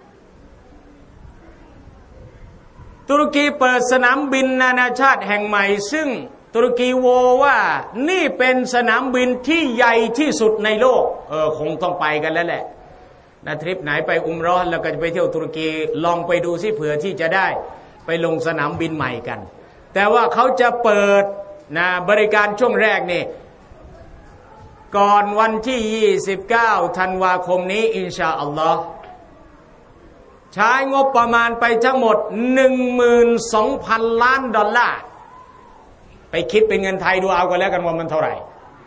ตุรกีเปิดสนามบินนานาชาติแห่งใหม่ซึ่งตุรกีโวว่านี่เป็นสนามบินที่ใหญ่ที่สุดในโลกคงต้องไปกันแล้วแหละนะทริปไหนไปอุมเราะห์แล้วก็จะไปเที่ยวตุรกีลองไปดูสิเผื่อที่จะได้ไปลงสนามบินใหม่กันแต่ว่าเขาจะเปิดนะบริการช่วงแรกนี่ก่อนวันที่29ธันวาคมนี้อินชาอัลลอฮ์ใช้งบประมาณไปทั้งหมด 12,000 ล้านดอลลาร์ไปคิดเป็นเงินไทยดูเอากันแล้วกันว่ามันเท่าไหร่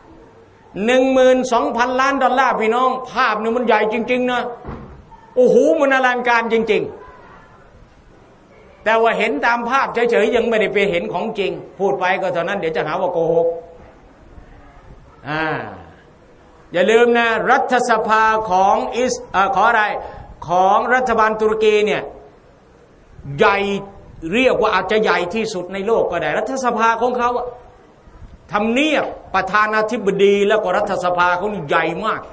12,000 ล้านดอลลาร์พี่น้องภาพนี่มันใหญ่จริงๆนะโอ้โหมันอลังการจริงๆแต่ว่าเห็นตามภาพเฉยๆยังไม่ได้ไปเห็นของจริงพูดไปก็เท่านั้นเดี๋ยวจะหาว่าโกหกอย่าลืมนะรัฐสภาของขออะไรของรัฐบาลตุรกีเนี่ยใหญ่เรียกว่าอาจจะใหญ่ที่สุดในโลกก็ได้รัฐสภาของเขาทำเนียบประธานาธิบดีแล้วก็รัฐสภาเขาใหญ่มาก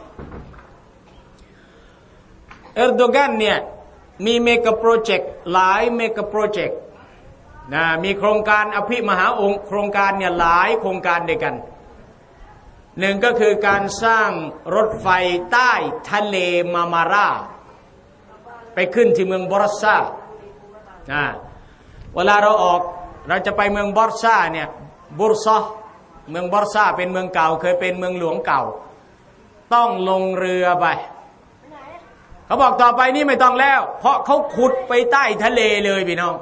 เอร์โดกันเนี่ยมีเมกะโปรเจกต์หลายเมกะโปรเจกต์นะมีโครงการอภิมหาองค์โครงการเนี่ยหลายโครงการด้วยกันหนึ่งก็คือการสร้างรถไฟใต้ทะเลมามาราไปขึ้นที่เมืองบอร์ซาเวลาเราจะไปเมืองบอร์ซาเนี่ยบุรซอเมืองบอร์ซาเป็นเมืองเก่าเคยเป็นเมืองหลวงเก่าต้องลงเรือไปเขาบอกต่อไปนี่ไม่ต้องแล้วเพราะเขาขุดไปใต้ทะเลเลยพี่น้อง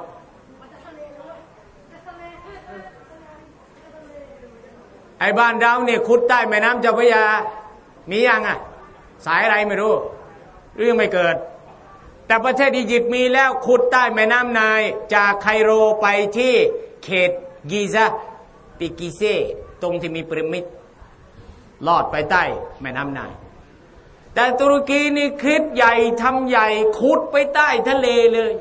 ไอ้บ้านเราเนี่ยขุดใต้แม่น้ำเจ้าพระยามียังสายอะไรไม่รู้เรื่องไม่เกิดแต่ประเทศอียิปต์มีแล้วขุดใต้แม่น้ำไนล์จากไคโรไปที่เขตกีซาติกิเซตรงที่มีพีระมิดลอดไปใต้แม่น้ำไนล์แต่ตุรกีนี่คิดใหญ่ทำใหญ่ขุดไปใต้ทะเลเลย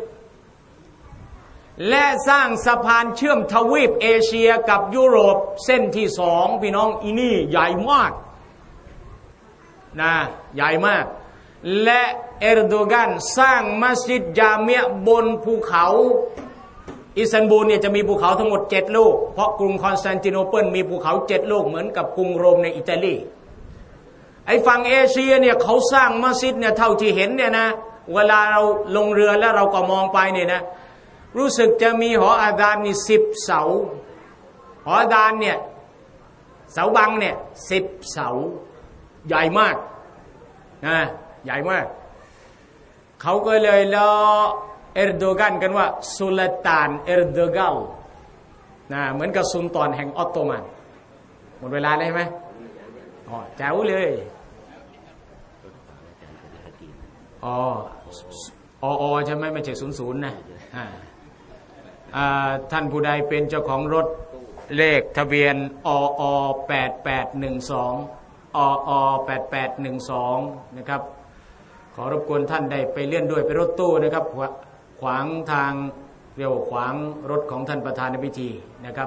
และสร้างสะพานเชื่อมทวีปเอเชียกับยุโรปเส้นที่2พี่น้องอีนี่ใหญ่มากนะใหญ่มากและเอร์โดกันสร้างมัสยิดญาเมียบนภูเขาอิสตันบูลเนี่ยจะมีภูเขาทั้งหมด7ลูกเพราะกรุงคอนสแตนติโนเปิลมีภูเขา7ลูกเหมือนกับกรุงโรมในอิตาลีไอ้ฝั่งเอเชียเนี่ยเขาสร้างมัสยิดเนี่ยเท่าที่เห็นเนี่ยนะเวลาเราลงเรือแล้วเราก็มองไปเนี่ยนะรู้สึกจะมีหออาดานนี่10 เสาหออาดานเนี่ยเสาบังเนี่ย10 เสาใหญ่มากนะใหญ่มากเขาก็เลยล้อเอร์โดกันกันว่าสุลต่านเอร์โดกัลนะเหมือนกับสุลต่านแห่งออตโตมันหมดเวลาเลยไหมแจ๋วเลยใช่ไหมไม่ใช่00นะท่านผู้ใดเป็นเจ้าของรถเลขทะเบียน8812 8812นะครับขอรบกวนท่านได้ไปเลื่อนด้วยไปรถตู้นะครับขวางทางเรียกว่าขวางรถของท่านประธานในพิธีนะครับ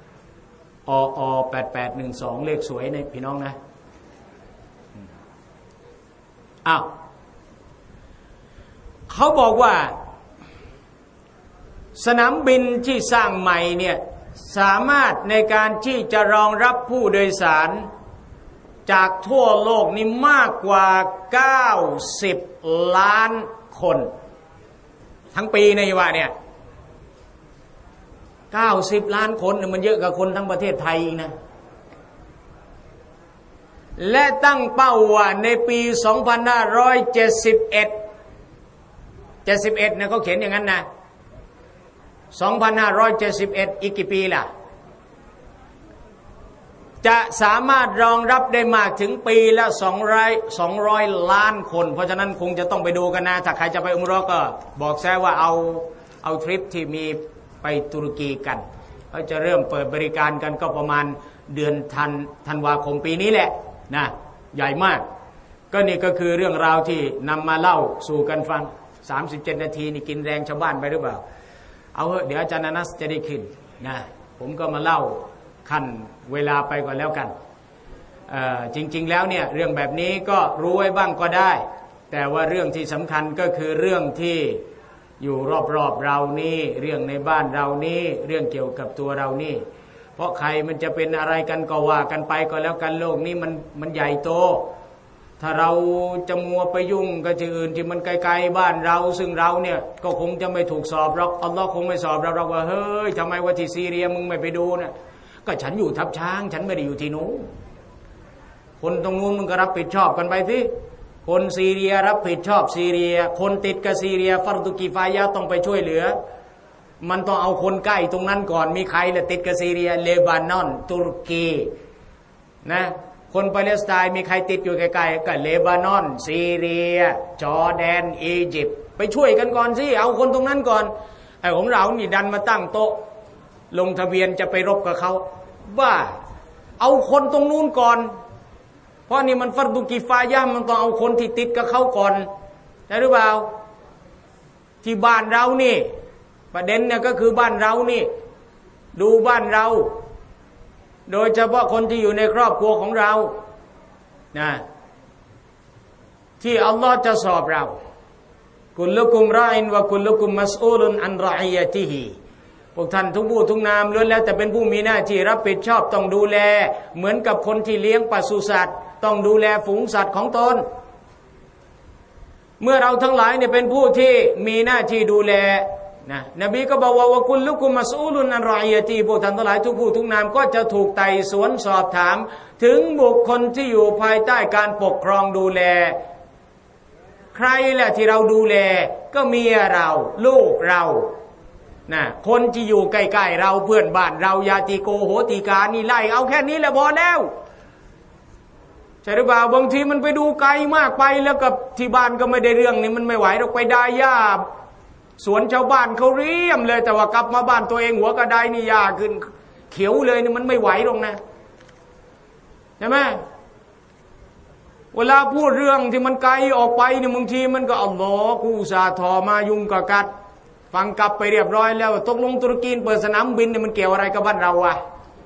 8812เลขสวยนะพี่น้องนะอ้าวเขาบอกว่าสนามบินที่สร้างใหม่เนี่ยสามารถในการที่จะรองรับผู้โดยสารจากทั่วโลกนี้มากกว่า90ล้านคนทั้งปีในว่าเนี่ย90ล้านคนมันเยอะกว่าคนทั้งประเทศไทยอีกนะและตั้งเป้าว่าในปี2571นะเขาเขียนอย่างนั้นนะ2571อีกกี่ปีล่ะจะสามารถรองรับได้มากถึงปีละ200ล้านคนเพราะฉะนั้นคงจะต้องไปดูกันนะถ้าใครจะไปอุมเราะห์ก็บอกแซะว่าเอาทริปที่มีไปตุรกีกันเขาจะเริ่มเปิดบริการกันก็ประมาณเดือนธันวาคมปีนี้แหละนะใหญ่มากก็นี่ก็คือเรื่องราวที่นำมาเล่าสู่กันฟัง37นาทีนี่กินแรงชาวบ้านไปหรือเปล่าเอาเถอะเดี๋ยวอาจารย์อนัสจะได้ขึ้นนะผมก็มาเล่าขั้นเวลาไปก่อนแล้วกันจริงๆแล้วเนี่ยเรื่องแบบนี้ก็รู้ไว้บ้างก็ได้แต่ว่าเรื่องที่สำคัญก็คือเรื่องที่อยู่รอบๆเรานี่เรื่องในบ้านเรานี่เรื่องเกี่ยวกับตัวเรานี่เพราะใครมันจะเป็นอะไรกันก็ว่ากันไปก็แล้วกันโลกนี้มันใหญ่โตถ้าเราจะมัวไปยุ่งกับที่อื่นที่มันไกลๆบ้านเราซึ่งเราเนี่ยก็คงจะไม่ถูกสอบหรอกอัลลอฮ์คงไม่สอบเราว่าเฮ้ยทำไมว่าที่ซีเรียมึงไม่ไปดูนะก็ฉันอยู่ทับช้างฉันไม่ได้อยู่ที่นู้นคนตรงนู้นมึงก็รับผิดชอบกันไปสิคนซีเรียรับผิดชอบซีเรียคนติดกับซีเรียฟัรดุกิฟายะต้องไปช่วยเหลือมันต้องเอาคนใกล้ตรงนั้นก่อนมีใครล่ะติดกับซีเรียเลบานอนตุรกีนะคนปาเลสไตน์มีใครติดอยู่ใกล้ๆก็เลบานอนซีเรียจอร์แดนอียิปต์ไปช่วยกันก่อนสิเอาคนตรงนั้นก่อนไอ้ของเรานี่ดันมาตั้งโต๊ะลงทะเบียนจะไปรบกับเขาบ้าเอาคนตรงนู้นก่อนเพราะนี่มันฟัรดุกิฟายะห์มันต้องเอาคนที่ติดกับเขาก่อนใช่หรือเปล่าที่บ้านเรานี่ประเด็นเนี่ยก็คือบ้านเรานี่ดูบ้านเราโดยเฉพาะคนที่อยู่ในครอบครัวของเรานะที่อัลลอฮ์จะสอบเรากุลลุกุมรออินวะกุลลุกุมมัสอูลุนอันรออิยะติฮิพวกท่านทุกผู้ทุกนามล้วนแล้วแต่เป็นผู้มีหน้าที่รับผิดชอบต้องดูแลเหมือนกับคนที่เลี้ยงปศุสัตว์ต้องดูแลฝูงสัตว์ของตนเมื่อเราทั้งหลายเนี่ยเป็นผู้ที่มีหน้าที่ดูแลนะนบีก็บอกว่าวะกุลลุกุมมัสอูลุนอันรออิยะติฮิพวกท่านทั้งหลายทุกผู้ทุกนามก็จะถูกไต่สวนสอบถามถึงบุคคลที่อยู่ภายใต้การปกครองดูแลใครแหละที่เราดูแลก็เมียเราลูกเรานะคนที่อยู่ใกล้ๆเราเพื่อนบ้านเราญาติโกโหติกานี่ไล่เอาแค่นี้แหละพอแล้วใช่หรือเปล่าบางทีมันไปดูไกลมากไปแล้วกับที่บ้านก็ไม่ได้เรื่องนี่มันไม่ไหวเราไปได้หญ้าสวนชาวบ้านเขาเรียมเลยแต่ว่ากลับมาบ้านตัวเองหัวกระไดนี่หญ้าขึ้นเขียวเลยนี่มันไม่ไหวหรอกนะใช่ไหมเวลาพูดเรื่องที่มันไกลออกไปนี่บางทีมันก็อัลลอฮ์กูอุตส่าห์ทอมายุงกะกัดฟังกลับไปเรียบร้อยแล้วตกลงตุรกีเปิดสนามบินเนี่ยมันเกี่ยวอะไรกับบ้านเราวะ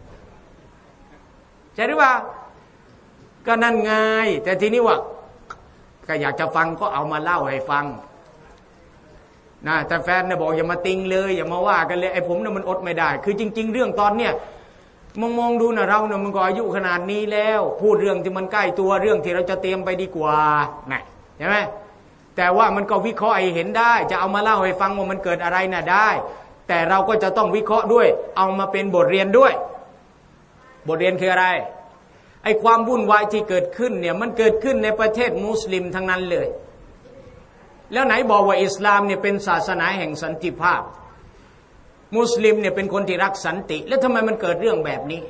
ใช่หรือเปล่าก็นั่นไงแต่ทีนี้ว่าก็อยากจะฟังก็เอามาเล่าให้ฟังนะแต่แฟนเนี่ยบอกอย่ามาติงเลยอย่ามาว่ากันเลยไอ้ผมเนี่ยมันอดไม่ได้คือจริงๆเรื่องตอนเนี้ยมองดูนะเราเนี่ยมันก็อายุขนาดนี้แล้วพูดเรื่องที่มันใกล้ตัวเรื่องที่เราจะเตรียมไปดีกว่านะใช่ไหมแต่ว่ามันก็วิเคราะห์ให้เห็นได้จะเอามาเล่าให้ฟังว่ามันเกิดอะไรน่ะได้แต่เราก็จะต้องวิเคราะห์ด้วยเอามาเป็นบทเรียนด้วยบทเรียนคืออะไรไอ้ความวุ่นวายที่เกิดขึ้นเนี่ยมันเกิดขึ้นในประเทศมุสลิมทั้งนั้นเลยแล้วไหนบอกว่าอิสลามเนี่ยเป็นศาสนาแห่งสันติภาพมุสลิมเนี่ยเป็นคนที่รักสันติแล้วทำไมมันเกิดเรื่องแบบนี้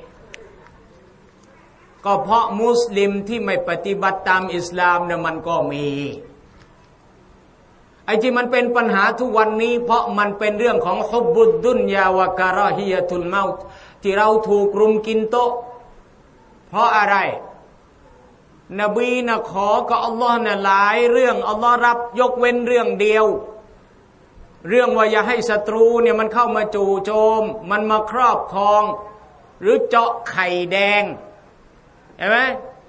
ก็เพราะมุสลิมที่ไม่ปฏิบัติตามอิสลามเนี่ยมันก็มีไอ้ที่มันเป็นปัญหาทุกวันนี้เพราะมันเป็นเรื่องของฮุบบุดดุนยาวะกะรอฮิยะตุลเมาต์ที่เราถูกรุมกินโต๊ะเพราะอะไรนบีนะขอกับอัลลอฮ์นะหลายเรื่องอัลลอฮ์รับยกเว้นเรื่องเดียวเรื่องว่าอย่าให้ศัตรูเนี่ยมันเข้ามาจู่โจมมันมาครอบครองหรือเจาะไข่แดงเห็นไหม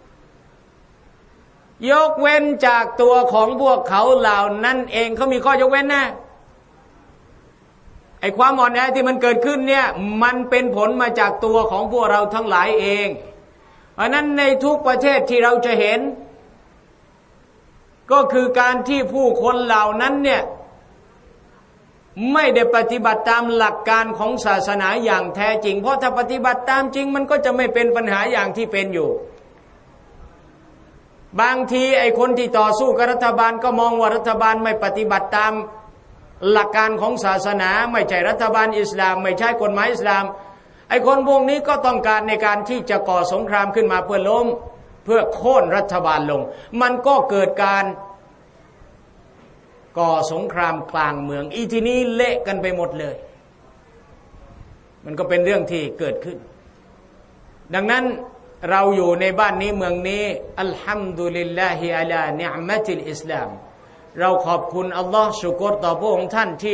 ยกเว้นจากตัวของพวกเขาเหล่านั้นเองเขามีข้อยกเว้นนะไอ้ความอ่อนแอที่มันเกิดขึ้นเนี่ยมันเป็นผลมาจากตัวของพวกเราทั้งหลายเองเพราะนั้นในทุกประเทศที่เราจะเห็นก็คือการที่ผู้คนเหล่านั้นเนี่ยไม่ได้ปฏิบัติตามหลักการของศาสนาอย่างแท้จริงเพราะถ้าปฏิบัติตามจริงมันก็จะไม่เป็นปัญหาอย่างที่เป็นอยู่บางทีไอ้คนที่ต่อสู้กับรัฐบาลก็มองว่ารัฐบาลไม่ปฏิบัติตามหลักการของศาสนาไม่ใช่รัฐบาลอิสลามไม่ใช่กฎหมายอิสลามไอ้คนพวกนี้ก็ต้องการในการที่จะก่อสงครามขึ้นมาเพื่อล้มเพื่อโค่นรัฐบาลลงมันก็เกิดการก่อสงครามกลางเมืองอีทีนี้เละกันไปหมดเลยมันก็เป็นเรื่องที่เกิดขึ้นดังนั้นเราอยู่ในบ้านนี้เมืองนี้อัลฮัมดุลิลลาฮิอะลานิอ์มะติลอิสลามเราขอบคุณอัลลอฮ์ชุกรต่อพระองค์ท่านที่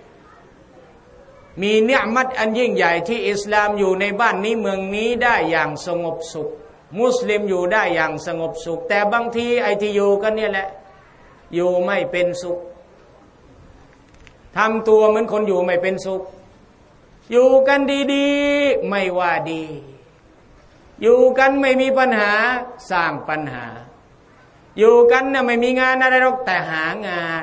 มีนิอ์มัตอันยิ่งใหญ่ที่อิสลามอยู่ในบ้านนี้เมืองนี้ได้อย่างสงบสุขมุสลิมอยู่ได้อย่างสงบสุขแต่บางทีไอ้ที่อยู่กันเนี่ยแหละอยู่ไม่เป็นสุขทำตัวเหมือนคนอยู่ไม่เป็นสุขอยู่กันดีๆไม่ว่าดีอยู่กันไม่มีปัญหาสร้างปัญหาอยู่กันเนี่ยไม่มีงานอะไรหรอกแต่หางาน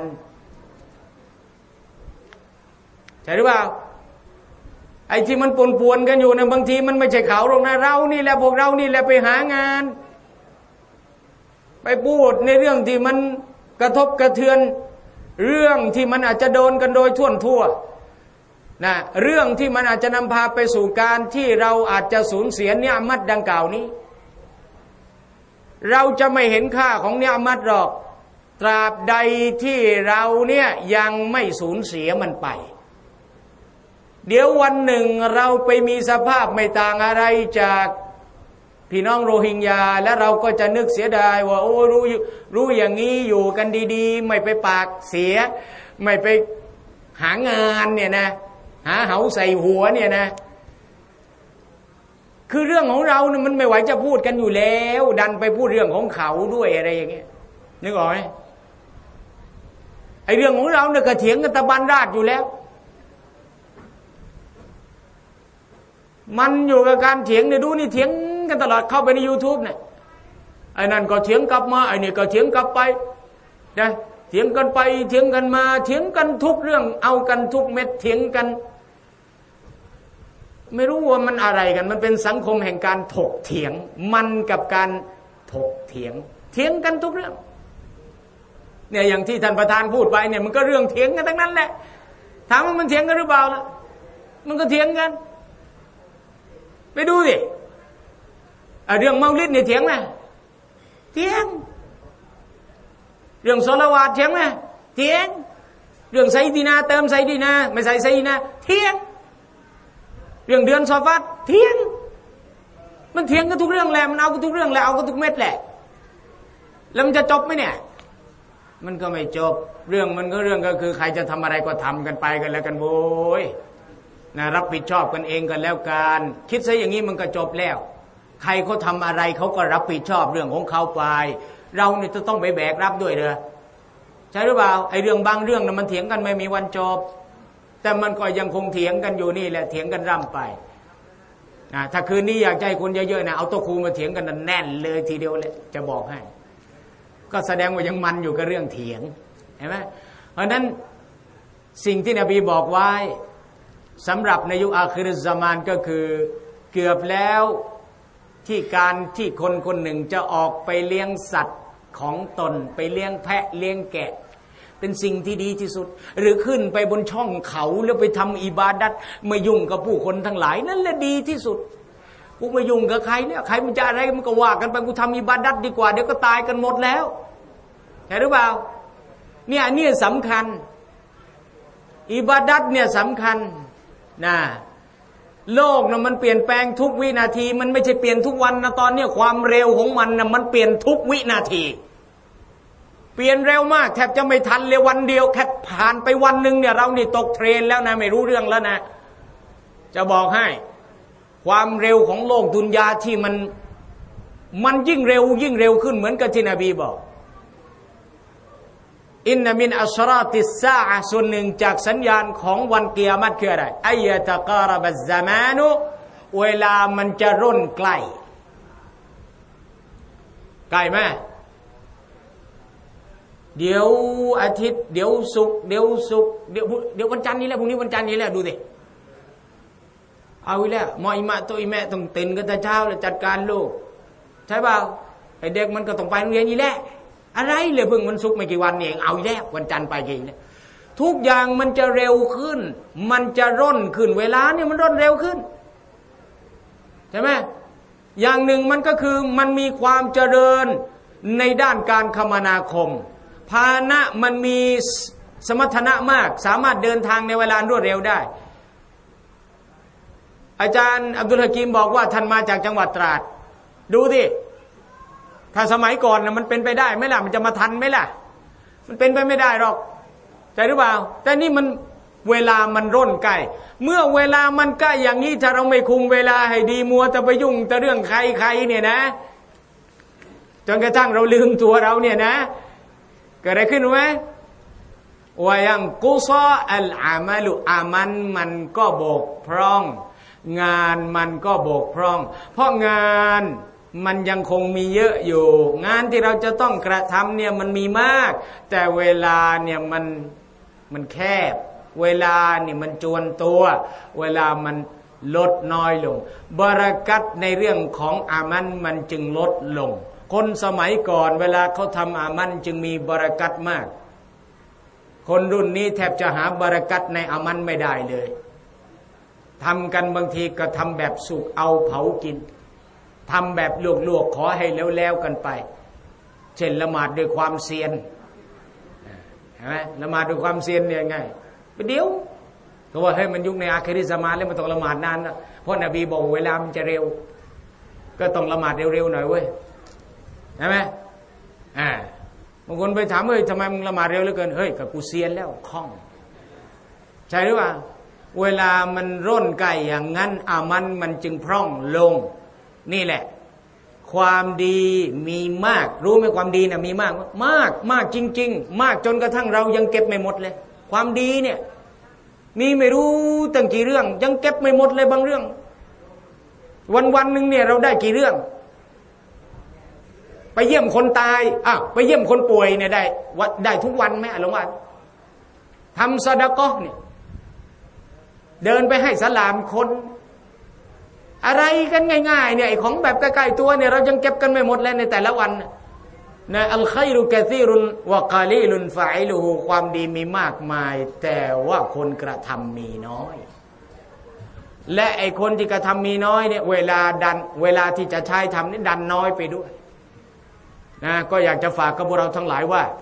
ใช่หรือเปล่าไอ้ที่มันป่วนๆกันอยู่เนี่ยบางทีมันไม่ใช่เขาหรอกนะเรานี่แหละพวกเรานี่แหละไปหางานไปพูดในเรื่องที่มันกระทบกระเทือนเรื่องที่มันอาจจะโดนกันโดยทั่วนะเรื่องที่มันอาจจะนำพาไปสู่การที่เราอาจจะสูญเสียนิอ์มัตดังกล่าวนี้เราจะไม่เห็นค่าของนิอ์มัตหรอกตราบใดที่เราเนี่ยยังไม่สูญเสียมันไปเดี๋ยววันหนึ่งเราไปมีสภาพไม่ต่างอะไรจากพี่น้องโรฮิงญาและเราก็จะนึกเสียดายว่าโอ้รู้อย่างนี้อยู่กันดีๆไม่ไปปากเสียไม่ไปหางานเนี่ยนะหาเหาใส่หัวเนี่ยนะคือเรื่องของเราเนี่ยมันไม่ไหวจะพูดกันอยู่แล้วดันไปพูดเรื่องของเขาด้วยอะไรอย่างเงี้ยนึกออกไหมไอ้เรื่องของเราเนี่ยก็เถียงกันตะบันราดอยู่แล้วมันอยู่กับการเถียงเนี่ยดูนี่เถียงกันตลอดเข้าไปใน YouTube เนี่ยไอ้นั่นก็เถียงกลับมาไอ้นี่ก็เถียงกลับไปนะเถียงกันไปเถียงกันมาเถียงกันทุกเรื่องเอากันทุกเม็ดเถียงกันไม่รู้ว่ามันอะไรกันมันเป็นสังคมแห่งการถกเถียงมันกับการถกเถียงเถียงกันทุกเรื่องเนี่ยอย่างที่ท่านประธานพูดไปเนี่ยมันก็เรื่องเถียงกันทั้งนั้นแหละถามว่ามันเถียงกันหรือเปล่าล่ะมันก็เถียงกันไปดูสิเรื่องเมาลิดเนี่ยเถียงไหมเถียงเรื่องศอลาวาตเถียงไหมเถียงเรื่องไซดีนาเติมไซดีนาไม่ใส่ไซดีนาเถียงเรื่องเดือนซอฟัตเถียงมันเถียงกันทุกเรื่องแหละมันเอากันทุกเรื่องแหละเอากันทุกเม็ดแหละแล้วมันจะจบไหมเนี่ยมันก็ไม่จบเรื่องมันก็เรื่องก็คือใครจะทำอะไรก็ทำกันไปกันแล้วกันโว้ยนะรับผิดชอบกันเองกันแล้วกันคิดซะอย่างนี้มันก็จบแล้วใครเขาทำอะไรเขาก็รับผิดชอบเรื่องของเขาไปเราเนี่ยจะต้องไปแบกรับด้วยเหรอใช่หรือเปล่าไอ้เรื่องบางเรื่องน่ะมันเถียงกันไม่มีวันจบแต่มันก็ยังคงเถียงกันอยู่นี่แหละเถียงกันร่ำไปนะถ้าคืนนี้อยากให้คนเยอะๆนะเอาโต๊ะครูมาเถียงกันแน่นเลยทีเดียวเลยจะบอกให้ก็แสดงว่ายังมันอยู่กับเรื่องเถียงเห็นไหมเพราะนั้นสิ่งที่นบีบอกไว้สำหรับในยุคอาคิริซามานก็คือเกือบแล้วที่การที่คนคนหนึ่งจะออกไปเลี้ยงสัตว์ของตนไปเลี้ยงแพะเลี้ยงแกะเป็นสิ่งที่ดีที่สุดหรือขึ้นไปบนช่องเขาแล้วไปทำอิบาดัตไม่ยุ่งกับผู้คนทั้งหลายนั่นแหละดีที่สุดกูไม่ยุ่งกับใครเนี่ยใครมันจะอะไรมันก็ว่ากันไปกูทำอิบาดัตดีกว่าเดี๋ยวก็ตายกันหมดแล้วใช่หรือเปล่าเนี่ยสำคัญอิบาดัตเนี่ยสำคัญนะโลกนะมันเปลี่ยนแปลงทุกวินาทีมันไม่ใช่เปลี่ยนทุกวันนะตอนนี้ความเร็วของมันนะมันเปลี่ยนทุกวินาทีเปลี่ยนเร็วมากแทบจะไม่ทันเลยวันเดียวแค่ผ่านไปวันหนึ่งเนี่ยเรานี่ตกเทรนแล้วนะไม่รู้เรื่องแล้วนะจะบอกให้ความเร็วของโลกดุนยาที่มันยิ่งเร็วขึ้นเหมือนกับที่นบีบอกอินนามินอัชราติสซาอะห์ส่วนหนึ่งจากสัญญาณของวันกิยามะฮ์คืออะไรอัยตะการะบัซซะมานุเวลามันจะร่นใกล้ใกล้ไหมเดี๋ยวอาทิตย์เดี๋ยวศุกร์เดี๋ยววันจันทร์นี้แหละพรุ่งนี้วันจันทร์นี้แหละดูดิเอาอีกแล้วมออิมะตัวอิแม่ต้องตื่นกันแต่เช้าแล้วจัดการลูกใช่เปล่าไอเด็กมันก็ต้องไปโรงเรียนอีแหละอะไรเลยเพิ่งวันศุกร์ไม่กี่วันนี่เองเอาอีกแล้ววันจันทร์ไปกี่เนี่ยทุกอย่างมันจะเร็วขึ้นมันจะร่นขึ้นเวลาเนี่ยมันร่นเร็วขึ้นใช่ไหมอย่างหนึ่งมันก็คือมันมีความเจริญในด้านการคมนาคมพาหนะมันมีสมรรถนะมากสามารถเดินทางในเวลารวดเร็วได้อาจารย์อับดุลฮะกีมบอกว่าท่านมาจากจังหวัดตราดดูดิถ้าสมัยก่อนนะมันเป็นไปได้ไหมล่ะมันจะมาทันไหมล่ะมันเป็นไปไม่ได้หรอกใช่หรือเปล่าแต่นี่มันเวลามันร่นใกล้เมื่อเวลามันใกล้อย่างนี้ถ้าเราไม่คุมเวลาให้ดีมัวแต่ไปยุ่งแต่เรื่องใครเนี่ยนะจนกระทั่งเราลืมตัวเราเนี่ยนะเกิดอะไรขึ้นรู้ไหมว่ายังกุซออัลอามัลุอามันมันก็บกพร่องงานมันก็บกพร่องเพราะงานมันยังคงมีเยอะอยู่งานที่เราจะต้องกระทำเนี่ยมันมีมากแต่เวลาเนี่ยมันแคบเวลาเนี่ยมันจวนตัวเวลามันลดน้อยลงบารอกัตในเรื่องของอามันจึงลดลงคนสมัยก่อนเวลาเขาทำอามันจึงมีบารอกัตมากคนรุ่นนี้แทบจะหาบารอกัตในอามันไม่ได้เลยทำกันบางทีก็ทำแบบสุกเอาเผากินทำแบบลวกๆขอให้แล้วกันไปเช่นละหมาดด้วยความเซียนเห็นไหมละหมาดด้วยความเซียนเนี่ยไงเดี๋ยวก็ว่าให้มันยุคในอาคิริซะมานแล้วมันต้องละหมาดนานนะเพราะนบีบอกเวลามันจะเร็วก็ต้องละหมาดเร็วๆหน่อยเว้ยใช่ไหมบางคนไปถามทำไมมึงละหมาดเร็วเหลือเกินเฮ้ยกับกูเซียนแล้วคล่องใช่หรือเปล่าเวลามันร่นไก่อย่างนั้นอามันจึงพร่องลงนี่แหละความดีมีมากรู้ไหมความดีนะมีมากจริงๆมากจนกระทั่งเรายังเก็บไม่หมดเลยความดีเนี่ยมีไม่รู้ตั้งกี่เรื่องยังเก็บไม่หมดเลยบางเรื่องวันหนึ่งเนี่ยเราได้กี่เรื่องไปเยี่ยมคนตายไปเยี่ยมคนป่วยเนี่ยได้ทุกวันไหมหลวงว่าทำซะดะกอฮ์เนี่ยเดินไปให้สลามคนอะไรกันง่ายๆเนี่ยของแบบใกล้ๆตัวเนี่ยเรายังเก็บกันไม่หมดเลยในแต่ละวันนะอัลค็อยรุกะซีรุนวะกะลีลุนฟะอิลุฮูความดีมีมากมายแต่ว่าคนกระทำมีน้อยและไอ้คนที่กระทำมีน้อยเนี่ยเวลาที่จะใช้ทำนี่ดันน้อยไปด้วยนะก็อยากจะฝากกับพวกเราทั้งหลายว่า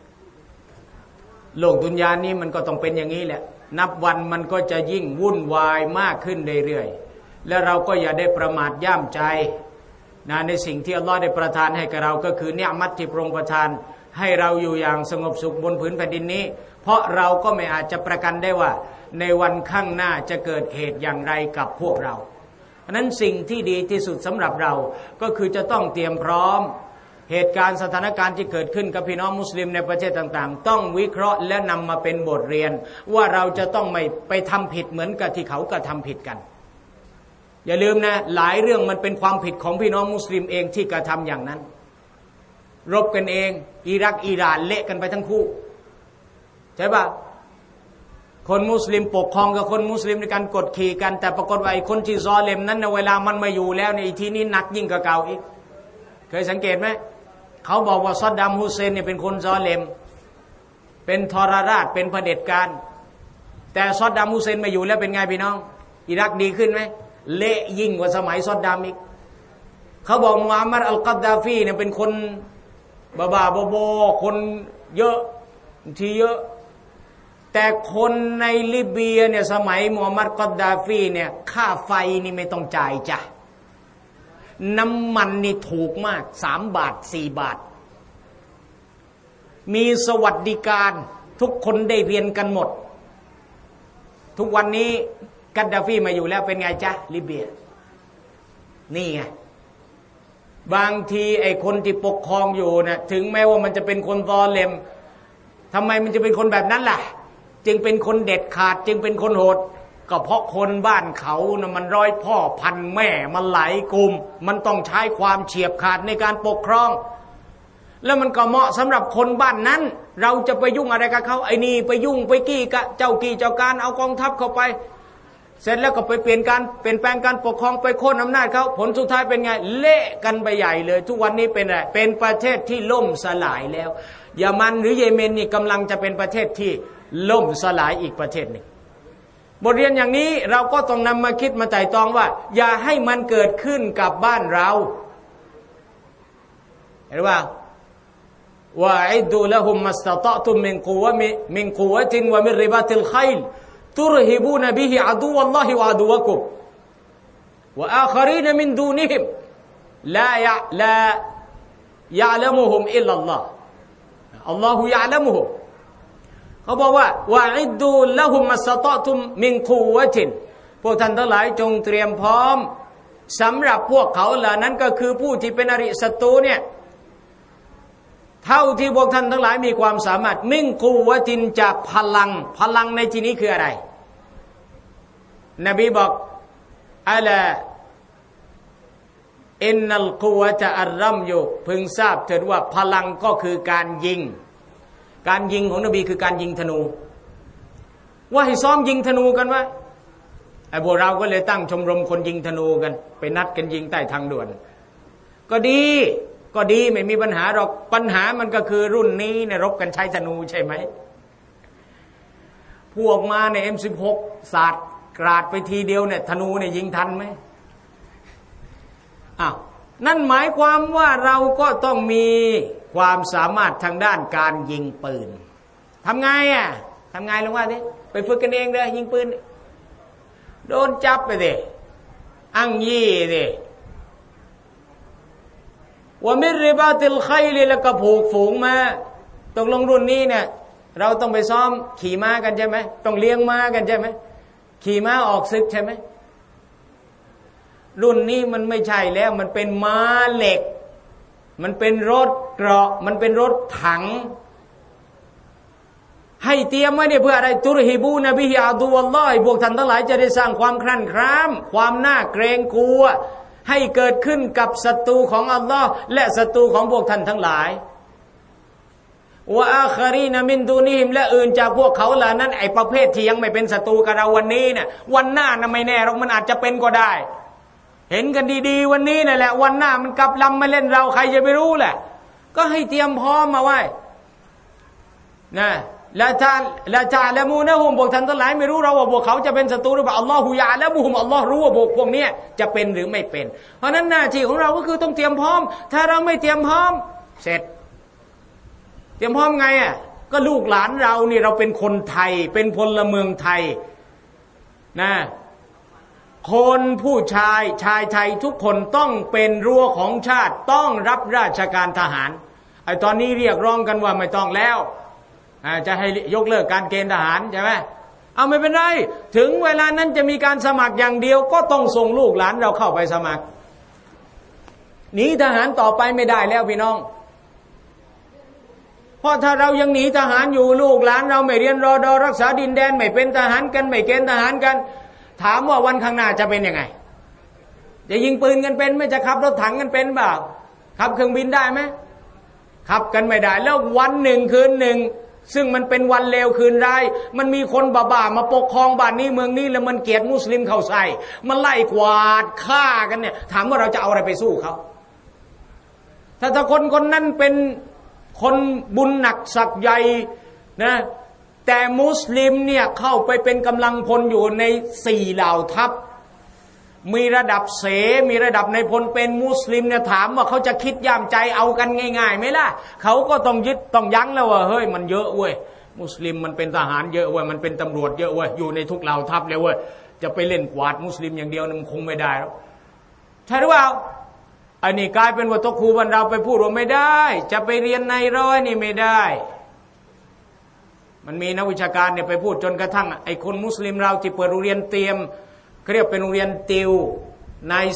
โลกดุนยานี้มันก็ต้องเป็นอย่างนี้แหละนับวันมันก็จะยิ่งวุ่นวายมากขึ้นเรื่อยๆและเราก็อย่าได้ประมาทย่ามใจนะในสิ่งที่อัลลอฮ์ได้ประทานให้กับเราก็คือเนืมัตที่พระองค์ประทานให้เราอยู่อย่างสงบสุขบนผืนแผ่นดินนี้เพราะเราก็ไม่อาจจะประกันได้ว่าในวันข้างหน้าจะเกิดเหตุอย่างไรกับพวกเราเพราะนั้นสิ่งที่ดีที่สุดสำหรับเราก็คือจะต้องเตรียมพร้อมเหตุการณ์สถานการณ์ที่เกิดขึ้นกับพี่น้องมุสลิมในประเทศต่างๆต้องวิเคราะห์และนำมาเป็นบทเรียนว่าเราจะต้องไม่ไปทำผิดเหมือนกับที่เขากระทำผิดกันอย่าลืมนะหลายเรื่องมันเป็นความผิดของพี่น้องมุสลิมเองที่กระทำอย่างนั้นรบกันเองอิรักอิหร่านเละกันไปทั้งคู่ใช่ปะคนมุสลิมปกครองกับคนมุสลิมในการกดขี่กันแต่ปรากฏว่าไอ้คนที่ซอเลมนั้นในเวลามันมาอยู่แล้วในทีนี้หนักยิ่งกว่าเก่าอีกเคยสังเกตไหมเขาบอกว่าซอดดัมฮุเซนเนี่ยเป็นคนซอเลมเป็นทรราชเป็นเผด็จการแต่ซอดดัมฮุเซนมาอยู่แล้วเป็นไงพี่น้องอิรักดีขึ้นไหมเละยิ่งกว่าสมัยซอดดัมอีกเขาบอกมูฮัมหมัดอัลกัดดาฟีเนี่ยเป็นคนบ้าๆบอๆคนเยอะทีเยอะแต่คนในลิเบียเนี่ยสมัยมูฮัมหมัดกอดดาฟีเนี่ยค่าไฟนี่ไม่ต้องจ่ายจ้ะน้ำมันนี่ถูกมาก3 บาท 4 บาทมีสวัสดิการทุกคนได้เรียนกันหมดทุกวันนี้กัดดาฟีมาอยู่แล้วเป็นไงจ๊ะลิเบียนี่ไงบางทีไอ้คนที่ปกครองอยู่นะถึงแม้ว่ามันจะเป็นคนซอเลมทำไมมันจะเป็นคนแบบนั้นล่ะจึงเป็นคนเด็ดขาดจึงเป็นคนโหดก็เพราะคนบ้านเขานะมันร้อยพ่อพันแม่มันหลายกลุ่มมันต้องใช้ความเฉียบขาดในการปกครองแล้วมันก็เหมาะสำหรับคนบ้านนั้นเราจะไปยุ่งอะไรกับเขาไอ้นี่ไปยุ่งไปกี้กับเจ้ากี้เจ้าการเอากองทัพเข้าไปเสร็จแล้วก็ไปเปลี่ยนแปลงการปกครองไปโค่นอำนาจเขาผลสุดท้ายเป็นไงเละกันไปใหญ่เลยทุกวันนี้เป็นอะไรเป็นประเทศที่ล่มสลายแล้วเยอรมันหรือเยเมนนี่กำลังจะเป็นประเทศที่ล่มสลายอีกประเทศหนึ่งบทเรียนอย่างนี้เราก็ต้องนำมาคิดมาไต่ตรองว่าอย่าให้มันเกิดขึ้นกับบ้านเราเห็นว่าว่าอิดูละหุมมัสตะตุมมินกุวะตินวะมินริบาติลไคลตุรฮิบูนบิฮิอะดูวัลลอฮิวะอะดูวะกุมวะอาคารีนมินดูนิฮิมลายะละมุฮุมอิลลัลลอฮ์อัลลอฮุยะละมุฮุมเขาบอกว่าวะอิดูละหุมมัสตะตุมมินกุวะตินพวกท่านทั้งหลายจงเตรียมพร้อมสำหรับพวกเขาเหล่านั้นก็คือผู้ที่เป็นอริศัตรูเนี่ยเท่าที่พวกท่านทั้งหลายมีความสามารถมิ่งกูวะตินจากพลังในที่นี้คืออะไรนบีบอกอะลาอินนัลกุวะตะอัรรัมยุพึงทราบเถิดว่าพลังก็คือการยิงของนบีคือการยิงธนูว่าให้ซ้อมยิงธนูกันวะไอ้พวกเราก็เลยตั้งชมรมคนยิงธนูกันไปนัดกันยิงใต้ทางด่วนก็ดีไม่มีปัญหาหรอกปัญหามันก็คือรุ่นนี้เนี่ยรบกันใช้ธนูใช่ไหมพวกมาใน M16 สาดกราดไปทีเดียวเนี่ยธนูเนี่ยยิงทันไหมอ้าวนั่นหมายความว่าเราก็ต้องมีความสามารถทางด้านการยิงปืนทำไงลงว่าดิไปฝึกกันเองเลยยิงปืนโดนจับไปดิอ้างยี่ดิว่ามิริบาติลไคลแล้วก็ผูกฝูงมาตกลงรุ่นนี้เนี่ยเราต้องไปซ้อมขี่ม้ากันใช่ไหมต้องเลี้ยงม้ากันใช่ไหมขี่ม้าออกศึกใช่ไหมรุ่นนี้มันไม่ใช่แล้วมันเป็นม้าเหล็กมันเป็นรถเกราะมันเป็นรถถังให้เตรียมไว้เนี่ยเพื่ออะไรตุรฮิบูนบิฮิอะดูวัลลอฮิพวกท่านทั้งหลายจะได้สร้างความครั่นคร้ามความน่าเกรงกลัวให้เกิดขึ้นกับศัตรูของอัลลอฮ์และศัตรูของพวกท่านทั้งหลายวะอาคารีนมินดูนิฮิมและอื่นจากพวกเขาเหล่านั้นไอ้ประเภทที่ยังไม่เป็นศัตรูกับเราวันนี้เนี่ยวันหน้าน่ะไม่แน่หรอกมันอาจจะเป็นก็ได้เห็นกันดีๆวันนี้นั่นแหละวันหน้ามันกลับลำมาเล่นเราใครจะไม่รู้แหละก็ให้เตรียมพร้อมมาไว้นะละจาละมูนะฮุมพวกท่านทั้งหลายไม่รู้เราว่าพวกเขาจะเป็นศัตรูหรือเปล่าอัลลอฮุยะละมูฮุมอัลลอฮ์รู้ว่าพวกนี้จะเป็นหรือไม่เป็นเพราะนั้นหน้าที่ของเราก็คือต้องเตรียมพร้อมถ้าเราไม่เตรียมพร้อมเสร็จเตรียมพร้อมไงก็ลูกหลานเรานี่เราเป็นคนไทยเป็นพลเมืองไทยนะคนผู้ชายไทยทุกคนต้องเป็นรั้วของชาติต้องรับราชการทหารไอ้ตอนนี้เรียกร้องกันว่าไม่ต้องแล้วจะให้ยกเลิกการเกณฑ์ทหารใช่ไหมเอาไม่เป็นไรถึงเวลานั้นจะมีการสมัครอย่างเดียวก็ต้องส่งลูกหลานเราเข้าไปสมัครหนีทหารต่อไปไม่ได้แล้วพี่น้องเพราะถ้าเรายังหนีทหารอยู่ลูกหลานเราไม่เรียนรอดอรักษาดินแดนไม่เป็นทหารกันไม่เกณฑ์ทหารกันถามว่าวันข้างหน้าจะเป็นยังไงจะยิงปืนกันเป็นไหมจะขับรถถังกันเป็นเปล่าขับเครื่องบินได้ไหมขับกันไม่ได้แล้ววันหนึ่งคืนหนึ่งซึ่งมันเป็นวันเลวคืนร้ายมันมีคนบ้าๆมาปกครองบ้านนี้เมืองนี้แล้วมันเกลียดมุสลิมเข้าใส่มันไล่กวาดฆ่ากันเนี่ยถามว่าเราจะเอาอะไรไปสู้เขาถ้าคนนั้นเป็นคนบุญหนักศักดิ์ใหญ่นะแต่มุสลิมเนี่ยเข้าไปเป็นกำลังพลอยู่ใน4เหล่าทัพมีระดับเสมีระดับในพลเป็นมุสลิมเนี่ยถามว่าเขาจะคิดย่ามใจเอากันง่ายๆไหมล่ะเขาก็ต้องยึดต้องยั้งแล้วว่าเฮ้ยมันเยอะเว้ยมุสลิมมันเป็นทหารเยอะเว้ยมันเป็นตำรวจเยอะเว้ยอยู่ในทุกเหล่าทัพเลยเว้ยจะไปเล่นกวาดมุสลิมอย่างเดียวมันคงไม่ได้แล้วใช่หรือเปล่าอันนี้กลายเป็นว่าตกครูบรรดาไปพูดว่าไม่ได้จะไปเรียนในร้อยนี่ไม่ได้มันมีนักวิชาการเนี่ยไปพูดจนกระทั่งไอ้คนมุสลิมเราที่เปิดโรงเรียนเตรียมเขาเรียกเป็นโรงเรียนติวนาย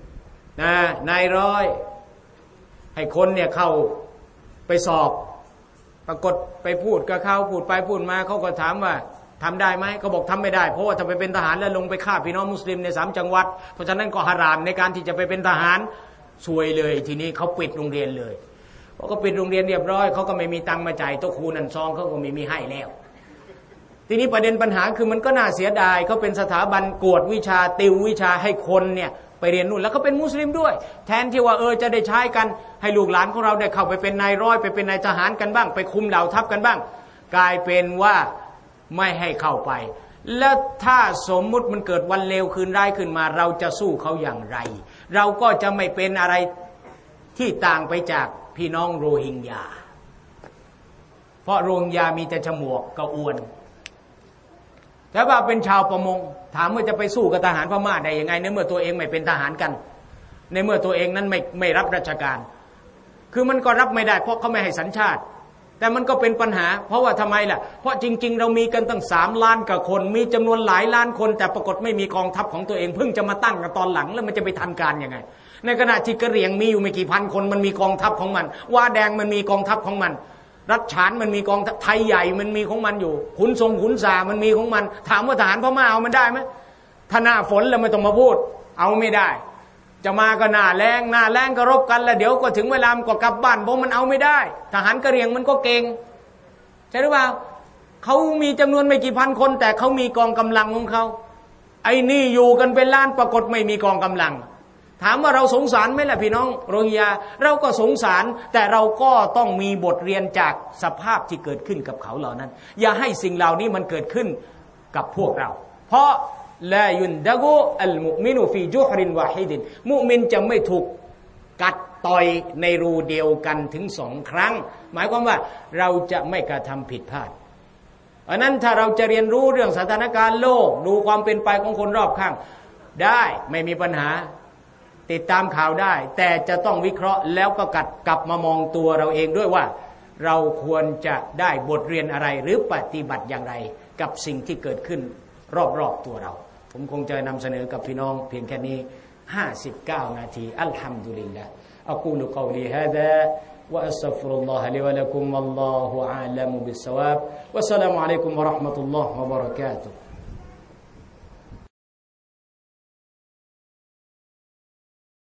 10นะนายร้อยให้คนเนี่ยเข้าไปสอบปรากฏไปพูดกับเขาพูดไปพูดมาเขาก็ถามว่าทำได้ไหมเขาบอกทำไม่ได้เพราะว่าถ้าไปเป็นทหารแล้วลงไปฆ่าพี่น้องมุสลิมใน3จังหวัดเพราะฉะนั้นก็ฮารามในการที่จะไปเป็นทหารซวยเลยทีนี้เขาปิดโรงเรียนเลยพอก็ปิดโรงเรียนเรียบร้อยเขาก็ไม่มีตังค์มาจ่ายโต๊ะครูนั่นซองเขาก็ไม่มีให้แล้วทีนี้ประเด็นปัญหาคือมันก็น่าเสียดายเขาเป็นสถาบันกวดวิชาติววิชาให้คนเนี่ยไปเรียนนู่นแล้วก็เป็นมุสลิมด้วยแทนที่ว่าจะได้ใช้กันให้ลูกหลานของเราได้เข้าไปเป็นนายร้อยไปเป็นนายทหารกันบ้างไปคุมเหล่าทัพกันบ้างกลายเป็นว่าไม่ให้เข้าไปแล้วถ้าสมมุติมันเกิดวันเลวคืนร้ายขึ้นมาเราจะสู้เขาอย่างไรเราก็จะไม่เป็นอะไรที่ต่างไปจากพี่น้องโรฮิงญาเพราะโรฮิงญามีแต่ฉมวกกระอวนแต่ว่าเป็นชาวประมงถามว่าจะไปสู้กับทหารพม่าได้ยังไงในเมื่อตัวเองไม่เป็นทหารกันในเมื่อตัวเองนั้นไม่รับราชการคือมันก็รับไม่ได้เพราะเขาไม่ให้สัญชาติแต่มันก็เป็นปัญหาเพราะว่าทำไมล่ะเพราะจริงๆเรามีกันตั้ง3 ล้านกว่าคนมีจำนวนหลายล้านคนแต่ปรากฏไม่มีกองทัพของตัวเองเพิ่งจะมาตั้งกันตอนหลังแล้วมันจะไปทันการยังไงในขณะที่กะเหรี่ยงมีอยู่ไม่กี่พันคนมันมีกองทัพของมันว่าแดงมันมีกองทัพของมันรัฐฉานมันมีกองทัพไทยใหญ่มันมีของมันอยู่ขุนทรงขุนสามันมีของมันถามว่าทหารพม่าเอามันได้ไหมถ้าหน้าฝนแล้วไม่ต้องมาพูดเอาไม่ได้จะมาก็หน้าแรงก็รบกันแล้วเดี๋ยวก็ถึงเวลามันก็กลับบ้านเพราะมันเอาไม่ได้ทหารกะเหรี่ยงมันก็เก่งใช่หรือเปล่าเขามีจำนวนไม่กี่พันคนแต่เขามีกองกำลังของเขาไอ้นี่อยู่กันเป็นล้านปรากฏไม่มีกองกำลังถามว่าเราสงสารไหมล่ะพี่น้องโรฮิงญาเราก็สงสารแต่เราก็ต้องมีบทเรียนจากสภาพที่เกิดขึ้นกับเขาเหล่านั้นอย่าให้สิ่งเหล่านี้มันเกิดขึ้นกับพวกเราเพราะลายุนดะกุอัลมุมินุฟีจุฮรินวาฮิดินมุมินจะไม่ถูกกัดต่อยในรูเดียวกันถึง2 ครั้งหมายความว่าเราจะไม่กระทำผิดพลาดเพราะนั้นถ้าเราจะเรียนรู้เรื่องสถานการณ์โลกดูความเป็นไปของคนรอบข้างได้ไม่มีปัญหาติดตามข่าวได้แต่จะต้องวิเคราะห์แล้วก็กลับมามองตัวเราเองด้วยว่าเราควรจะได้บทเรียนอะไรหรือปฏิบัติอย่างไรกับสิ่งที่เกิดขึ้นรอบๆตัวเราผมคงจะนำเสนอกับพี่น้องเพียงแค่นี้59 นาทีอัลฮัมดุลิลลาห์อะกูลุกอลีฮาซาวะอัสตัฆฟิรุลลอฮะลิวะละกุมวัลลอฮุอาลัมบิศศอวาบวะสสลามุอะลัยกุมวะเราะห์มะตุลลอฮ์วะบะเราะกาตุฮ์